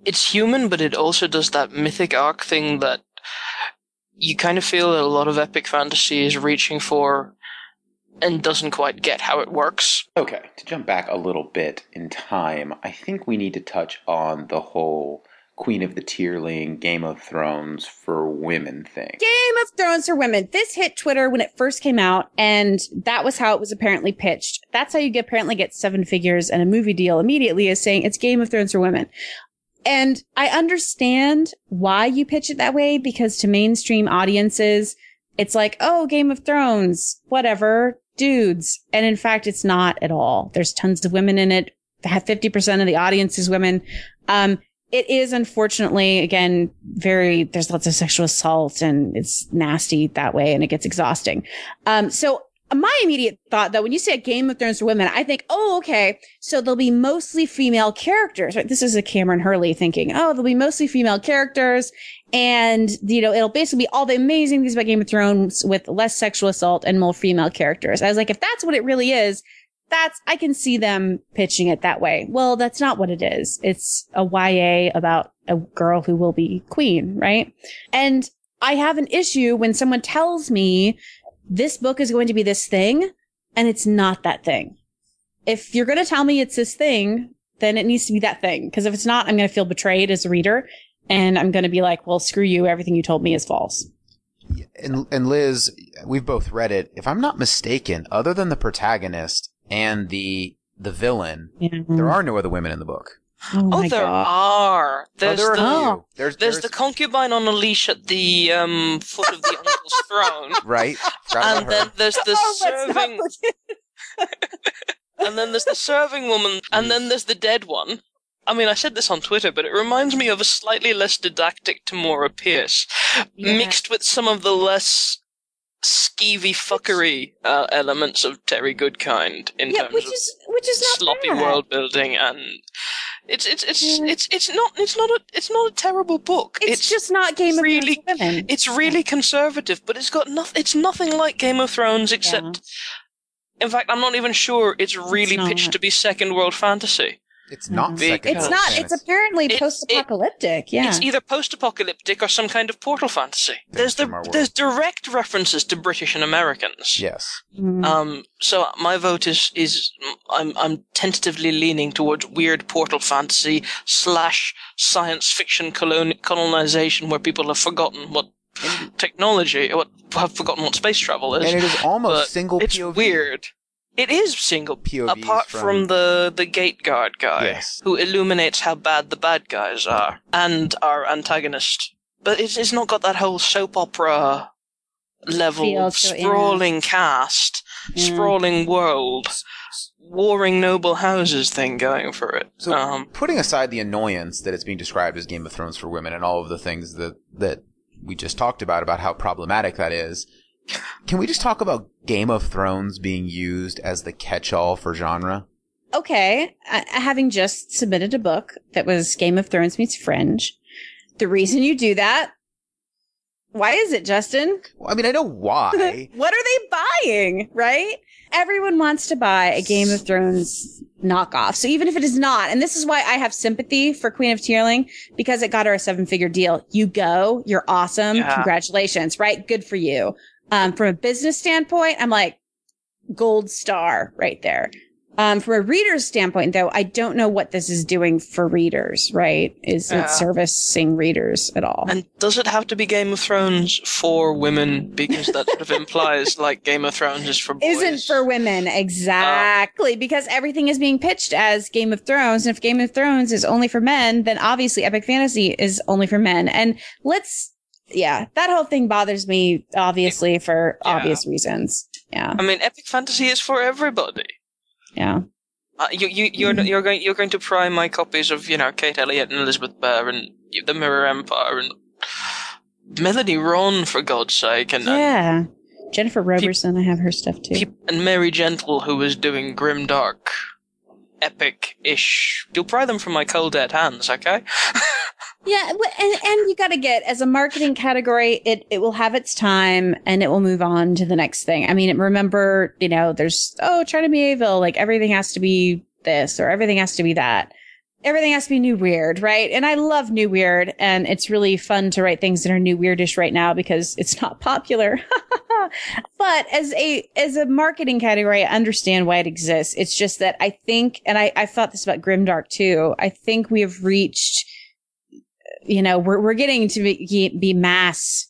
it's human, but it also does that mythic arc thing that you kind of feel that a lot of epic fantasy is reaching for and doesn't quite get how it works. Okay, to jump back a little bit in time, I think we need to touch on the whole Queen of the Tierling, Game of Thrones for women thing. Game of Thrones for women. This hit Twitter when it first came out, and that was how it was apparently pitched. That's how you apparently get 7 figures and a movie deal immediately, is saying it's Game of Thrones for women. And I understand why you pitch it that way, because to mainstream audiences, it's like, oh, Game of Thrones, whatever, dudes. And in fact, it's not at all. There's tons of women in it. 50% of the audience is women. It is, unfortunately, again, there's lots of sexual assault, and it's nasty that way, and it gets exhausting. So my immediate thought, though, when you say a Game of Thrones for women, I think, oh, okay, so there'll be mostly female characters, right? This is a Cameron Hurley thinking, oh, there'll be mostly female characters, and, it'll basically be all the amazing things about Game of Thrones with less sexual assault and more female characters. I was like, if that's what it really is, I can see them pitching it that way. Well, that's not what it is. It's a YA about a girl who will be queen, right? And I have an issue when someone tells me this book is going to be this thing, and it's not that thing. If you're going to tell me it's this thing, then it needs to be that thing. Because if it's not, I'm going to feel betrayed as a reader, and I'm going to be like, well, screw you. Everything you told me is false. And Liz, we've both read it. If I'm not mistaken, other than the protagonist and the villain, there are no other women in the book. Oh, there are. There's There's the concubine on a leash at the foot of the uncle's throne. Right. And then there's the serving. And then there's the serving woman, and then there's the dead one. I mean, I said this on Twitter, but it reminds me of a slightly less didactic Tamora Pierce, mixed with some of the less skeevy fuckery elements of Terry Goodkind in terms of which is not sloppy bad. world building, and it's not a terrible book. It's just not Game of Thrones for women. It's really conservative, but it's got it's nothing like Game of Thrones, except in fact, I'm not even sure it's really pitched to be second world fantasy. It's not second It's world not. fantasy. It's apparently post-apocalyptic. It's either post-apocalyptic or some kind of portal fantasy. There's direct references to British and Americans. Yes. So my vote is I'm tentatively leaning towards weird portal fantasy / science fiction colonization, where people have forgotten what technology, have forgotten what space travel is. And it is almost single it's POV. It's weird. It is single POVs apart from the gate guard guy, who illuminates how bad the bad guys are, and our antagonist. But it's not got that whole soap opera level, sprawling cast, sprawling world, warring noble houses thing going for it. So, putting aside the annoyance that it's being described as Game of Thrones for women and all of the things that we just talked about how problematic that is, can we just talk about Game of Thrones being used as the catch-all for genre? Okay. Having just submitted a book that was Game of Thrones meets Fringe, the reason you do that, why is it, Justin? Well, I mean, I know why. What are they buying, right? Everyone wants to buy a Game of Thrones knockoff. So even if it is not, and this is why I have sympathy for Queen of Tierling, because it got her a 7-figure deal. You go, you're awesome. Yeah. Congratulations, right? Good for you. From a business standpoint, I'm like, gold star right there. From a reader's standpoint, though, I don't know what this is doing for readers, right? Is it servicing readers at all? And does it have to be Game of Thrones for women? Because that sort of implies, like, Game of Thrones is for boys. Isn't for women, exactly. Because everything is being pitched as Game of Thrones. And if Game of Thrones is only for men, then obviously epic fantasy is only for men. And that whole thing bothers me, obviously, for obvious reasons. Yeah. I mean, epic fantasy is for everybody. Yeah. You're going to pry my copies of, Kate Elliott and Elizabeth Burr and The Mirror Empire and Melody Ron, for God's sake. And Jennifer Roberson, I have her stuff too. And Mary Gentle, who was doing grimdark, epic-ish. You'll pry them from my cold dead hands, okay? Yeah, and you got to get, as a marketing category, it will have its time and it will move on to the next thing. I mean, remember, there's, Try to be evil, like everything has to be this or everything has to be that. everything has to be new weird, right? And I love new weird, and it's really fun to write things that are new weirdish right now because it's not popular. But as a marketing category, I understand why it exists. It's just that I think, and I've thought this about Grimdark too, I think we have reached, we're getting to be mass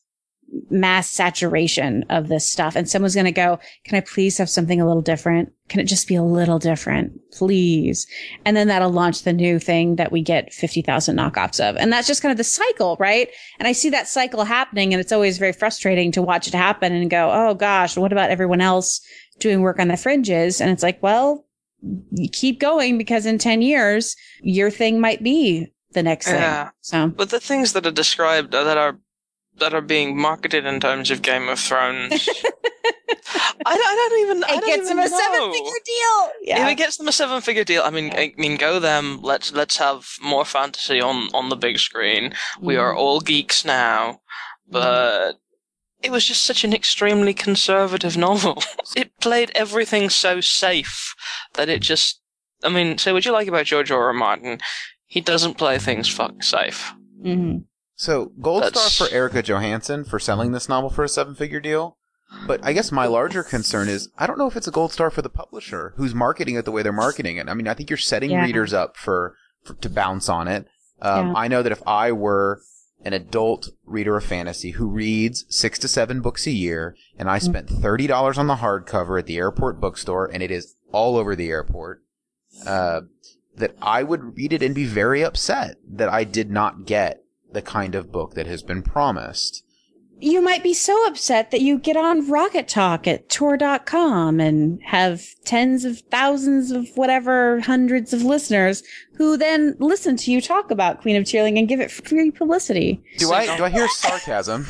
saturation of this stuff. And someone's going to go, can I please have something a little different? Can it just be a little different, please? And then that'll launch the new thing that we get 50,000 knockoffs of. And that's just kind of the cycle, right? And I see that cycle happening, and it's always very frustrating to watch it happen and go, oh gosh, what about everyone else doing work on the fringes? And it's like, well, you keep going, because in 10 years, your thing might be the next thing. So, but the things that are described that are being marketed in terms of Game of Thrones. I don't even know. It gets them a 7-figure deal. Yeah. If it gets them a 7-figure deal, I mean, go them. Let's have more fantasy on the big screen. We are all geeks now, but it was just such an extremely conservative novel. It played everything so safe that it just. I mean, say what you like about George R. R. Martin, he doesn't play things fucking safe. Mm-hmm. So, gold star for Erica Johansson for selling this novel for a 7-figure deal. But I guess my larger concern is, I don't know if it's a gold star for the publisher who's marketing it the way they're marketing it. I mean, I think you're setting readers up to bounce on it. I know that if I were an adult reader of fantasy who reads 6 to 7 books a year, and I spent $30 on the hardcover at the airport bookstore, and it is all over the airport, that I would read it and be very upset that I did not get the kind of book that has been promised. You might be so upset that you get on Rocket Talk at Tor.com and have tens of thousands of whatever, hundreds of listeners who then listen to you talk about Queen of Tearling and give it free publicity. Do I hear sarcasm?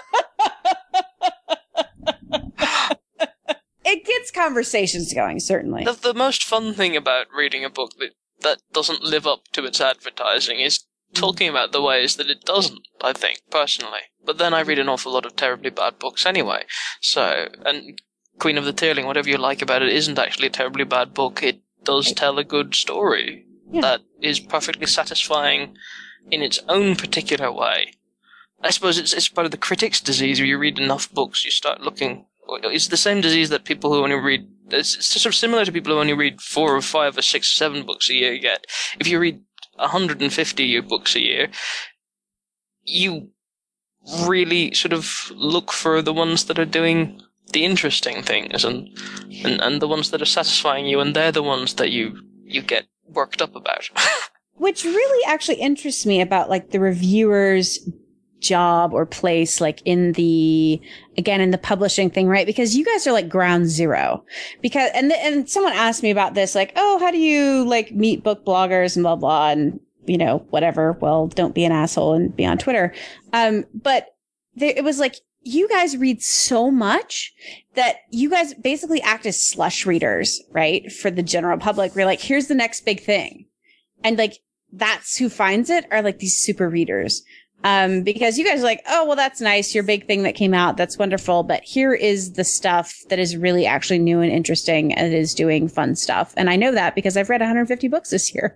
It gets conversations going, certainly. The most fun thing about reading a book that doesn't live up to its advertising is talking about the ways that it doesn't, I think, personally. But then I read an awful lot of terribly bad books anyway. So, and Queen of the Tearling, whatever you like about it, isn't actually a terribly bad book. It does tell a good story that is perfectly satisfying in its own particular way. I suppose it's part of the critic's disease. Where you read enough books, you start looking. It's the same disease that people who only read. It's sort of similar to people who only read 4 or 5 or 6 or 7 books a year get. If you read 150 books a year, you really sort of look for the ones that are doing the interesting things and the ones that are satisfying you, and they're the ones that you get worked up about. Which really actually interests me about like the reviewer's job or place, like in the publishing thing, right? Because you guys are like ground zero. Because and someone asked me about this, like, oh, how do you like meet book bloggers and blah blah, and whatever. Well, don't be an asshole and be on Twitter. But it was like, you guys read so much that you guys basically act as slush readers, right? For the general public. We're like, here's the next big thing. And like, that's who finds it, are like these super readers. Because you guys are like, oh, well, that's nice. Your big thing that came out. That's wonderful. But here is the stuff that is really actually new and interesting and is doing fun stuff. And I know that because I've read 150 books this year,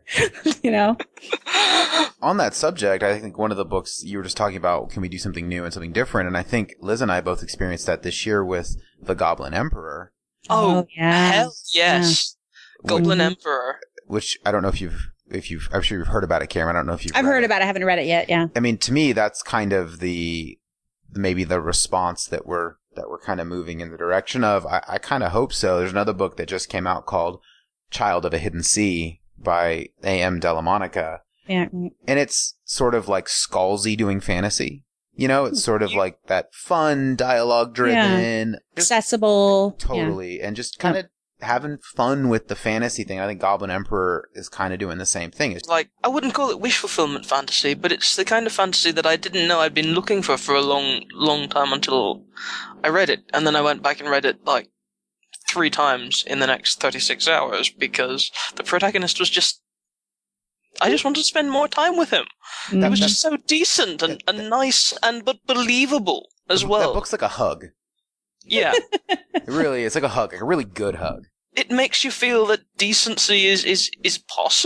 On that subject, I think one of the books you were just talking about, can we do something new and something different? And I think Liz and I both experienced that this year with The Goblin Emperor. Oh, yes. Hell yes. Yeah. Goblin Emperor. Which I don't know if I'm sure you've heard about it, Cameron. I don't know if I've heard about it. I haven't read it yet. Yeah. I mean, to me, that's kind of maybe the response that we're kind of moving in the direction of. I kind of hope so. There's another book that just came out called Child of a Hidden Sea by A.M. Delamonica. Yeah. And it's sort of like Scalzi doing fantasy. It's sort of like that fun, dialogue driven, accessible. Totally. And just kind of having fun with the fantasy thing. I think Goblin Emperor is kind of doing the same thing. It's like, I wouldn't call it wish fulfillment fantasy, but it's the kind of fantasy that I didn't know I'd been looking for a long, long time until I read it. And then I went back and read it like 3 times in the next 36 hours because the protagonist was just, I just wanted to spend more time with him. He was just so decent and nice but believable as well. That book's like a hug. Yeah. It really is like a hug, like a really good hug. It makes you feel that decency is possible.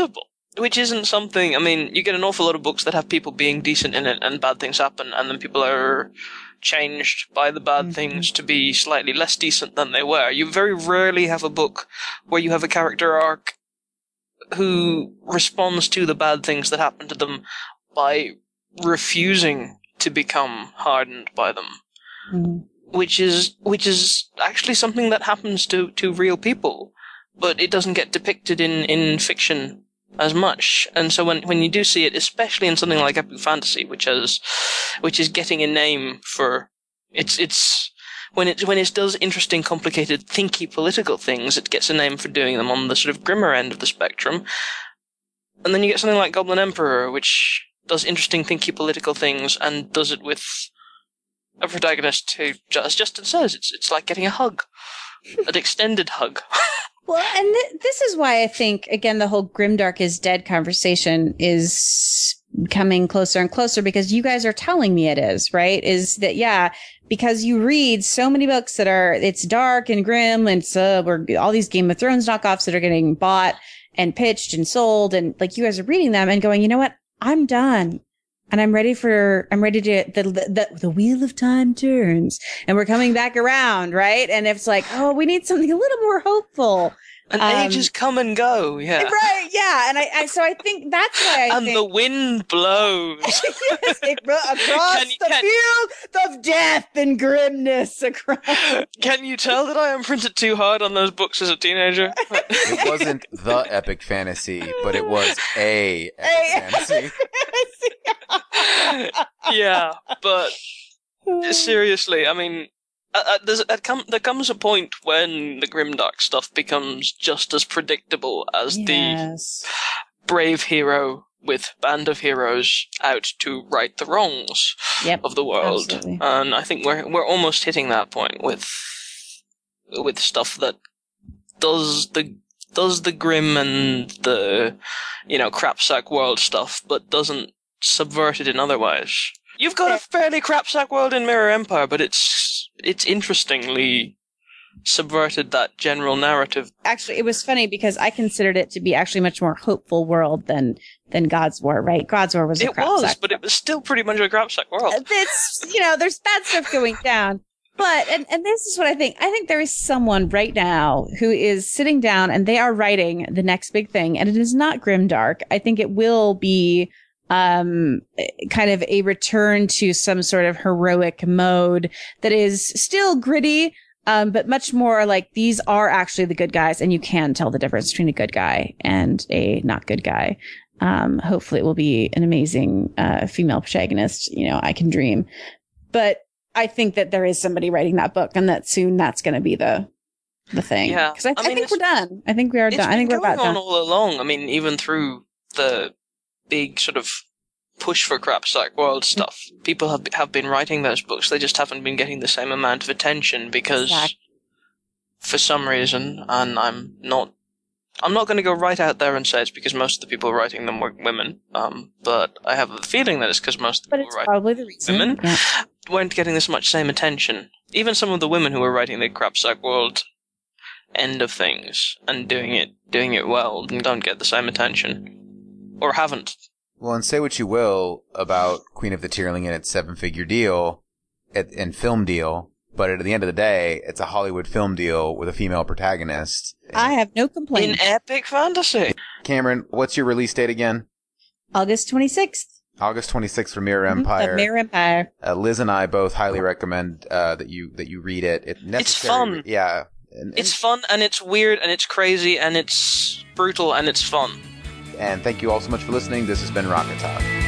which isn't something. I mean, you get an awful lot of books that have people being decent in it, and bad things happen, and then people are changed by the bad things to be slightly less decent than they were. You very rarely have a book where you have a character arc who responds to the bad things that happen to them by refusing to become hardened by them, which is actually something that happens to real people, but it doesn't get depicted in fiction as much. And so when you do see it, especially in something like epic fantasy, which is getting a name for it's when it does interesting, complicated, thinky political things, it gets a name for doing them on the sort of grimmer end of the spectrum. And then you get something like Goblin Emperor, which does interesting, thinky political things, and does it with a protagonist who, as Justin says, it's like getting a hug, an extended hug. Well, and this is why I think, again, the whole grimdark is dead conversation is coming closer and closer, because you guys are telling me it is, right? Is that, yeah, because you read so many books that are, it's dark and grim, and so we're all these Game of Thrones knockoffs that are getting bought and pitched and sold, and like you guys are reading them and going, you know what? I'm done. And I'm ready to, the wheel of time turns and we're coming back around, right? And it's like, oh, we need something a little more hopeful. And ages come and go, yeah. Right, yeah. And so I think that's why I think. And the wind blows. Yes, across the field of death and grimness. Can you tell that I imprinted too hard on those books as a teenager? It wasn't the epic fantasy, but it was a epic fantasy. Yeah, but seriously, I mean, there comes a point when the grimdark stuff becomes just as predictable as the brave hero with band of heroes out to right the wrongs of the world. Absolutely. And I think we're almost hitting that point with stuff that does the grim and the, you know, crapsack world stuff, but doesn't subvert it in other ways. You've got a fairly crapsack world in Mirror Empire, but it's interestingly subverted that general narrative. Actually, it was funny because I considered it to be actually much more hopeful world than God's War, right? God's War was a crapsack. It was, but it was still pretty much a crapsack world. It's, you know, there's bad stuff going down. But, and this is what I think. I think there is someone right now who is sitting down and they are writing the next big thing, and it is not grimdark. I think it will be kind of a return to some sort of heroic mode that is still gritty, but much more like these are actually the good guys, and you can tell the difference between a good guy and a not good guy. Hopefully it will be an amazing female protagonist. You know, I can dream. But I think that there is somebody writing that book, and that soon that's going to be the thing. Yeah. Because I think we're done. I think we are done. I think we're about done. It's been going on all along. I mean, even through the big sort of push for crapsack world stuff, people have been writing those books. They just haven't been getting the same amount of attention because, for some reason, and I'm not going to go right out there and say it's because most of the people writing them were women, but I have a feeling that it's because most of the people writing women weren't getting this much same attention. Even some of the women who were writing the crapsack world end of things and doing it well don't get the same attention, or haven't. Well, and say what you will about Queen of the Tearling and its 7-figure deal and film deal, but at the end of the day, it's a Hollywood film deal with a female protagonist. I have no complaints. In epic fantasy. Cameron, what's your release date again? August 26th. August 26th for Mirror Empire. Mirror Empire. Liz and I both highly recommend that you read it. It's fun. Yeah. It's fun, and it's weird, and it's crazy, and it's brutal, and it's fun. And thank you all so much for listening. This has been Rocket Talk.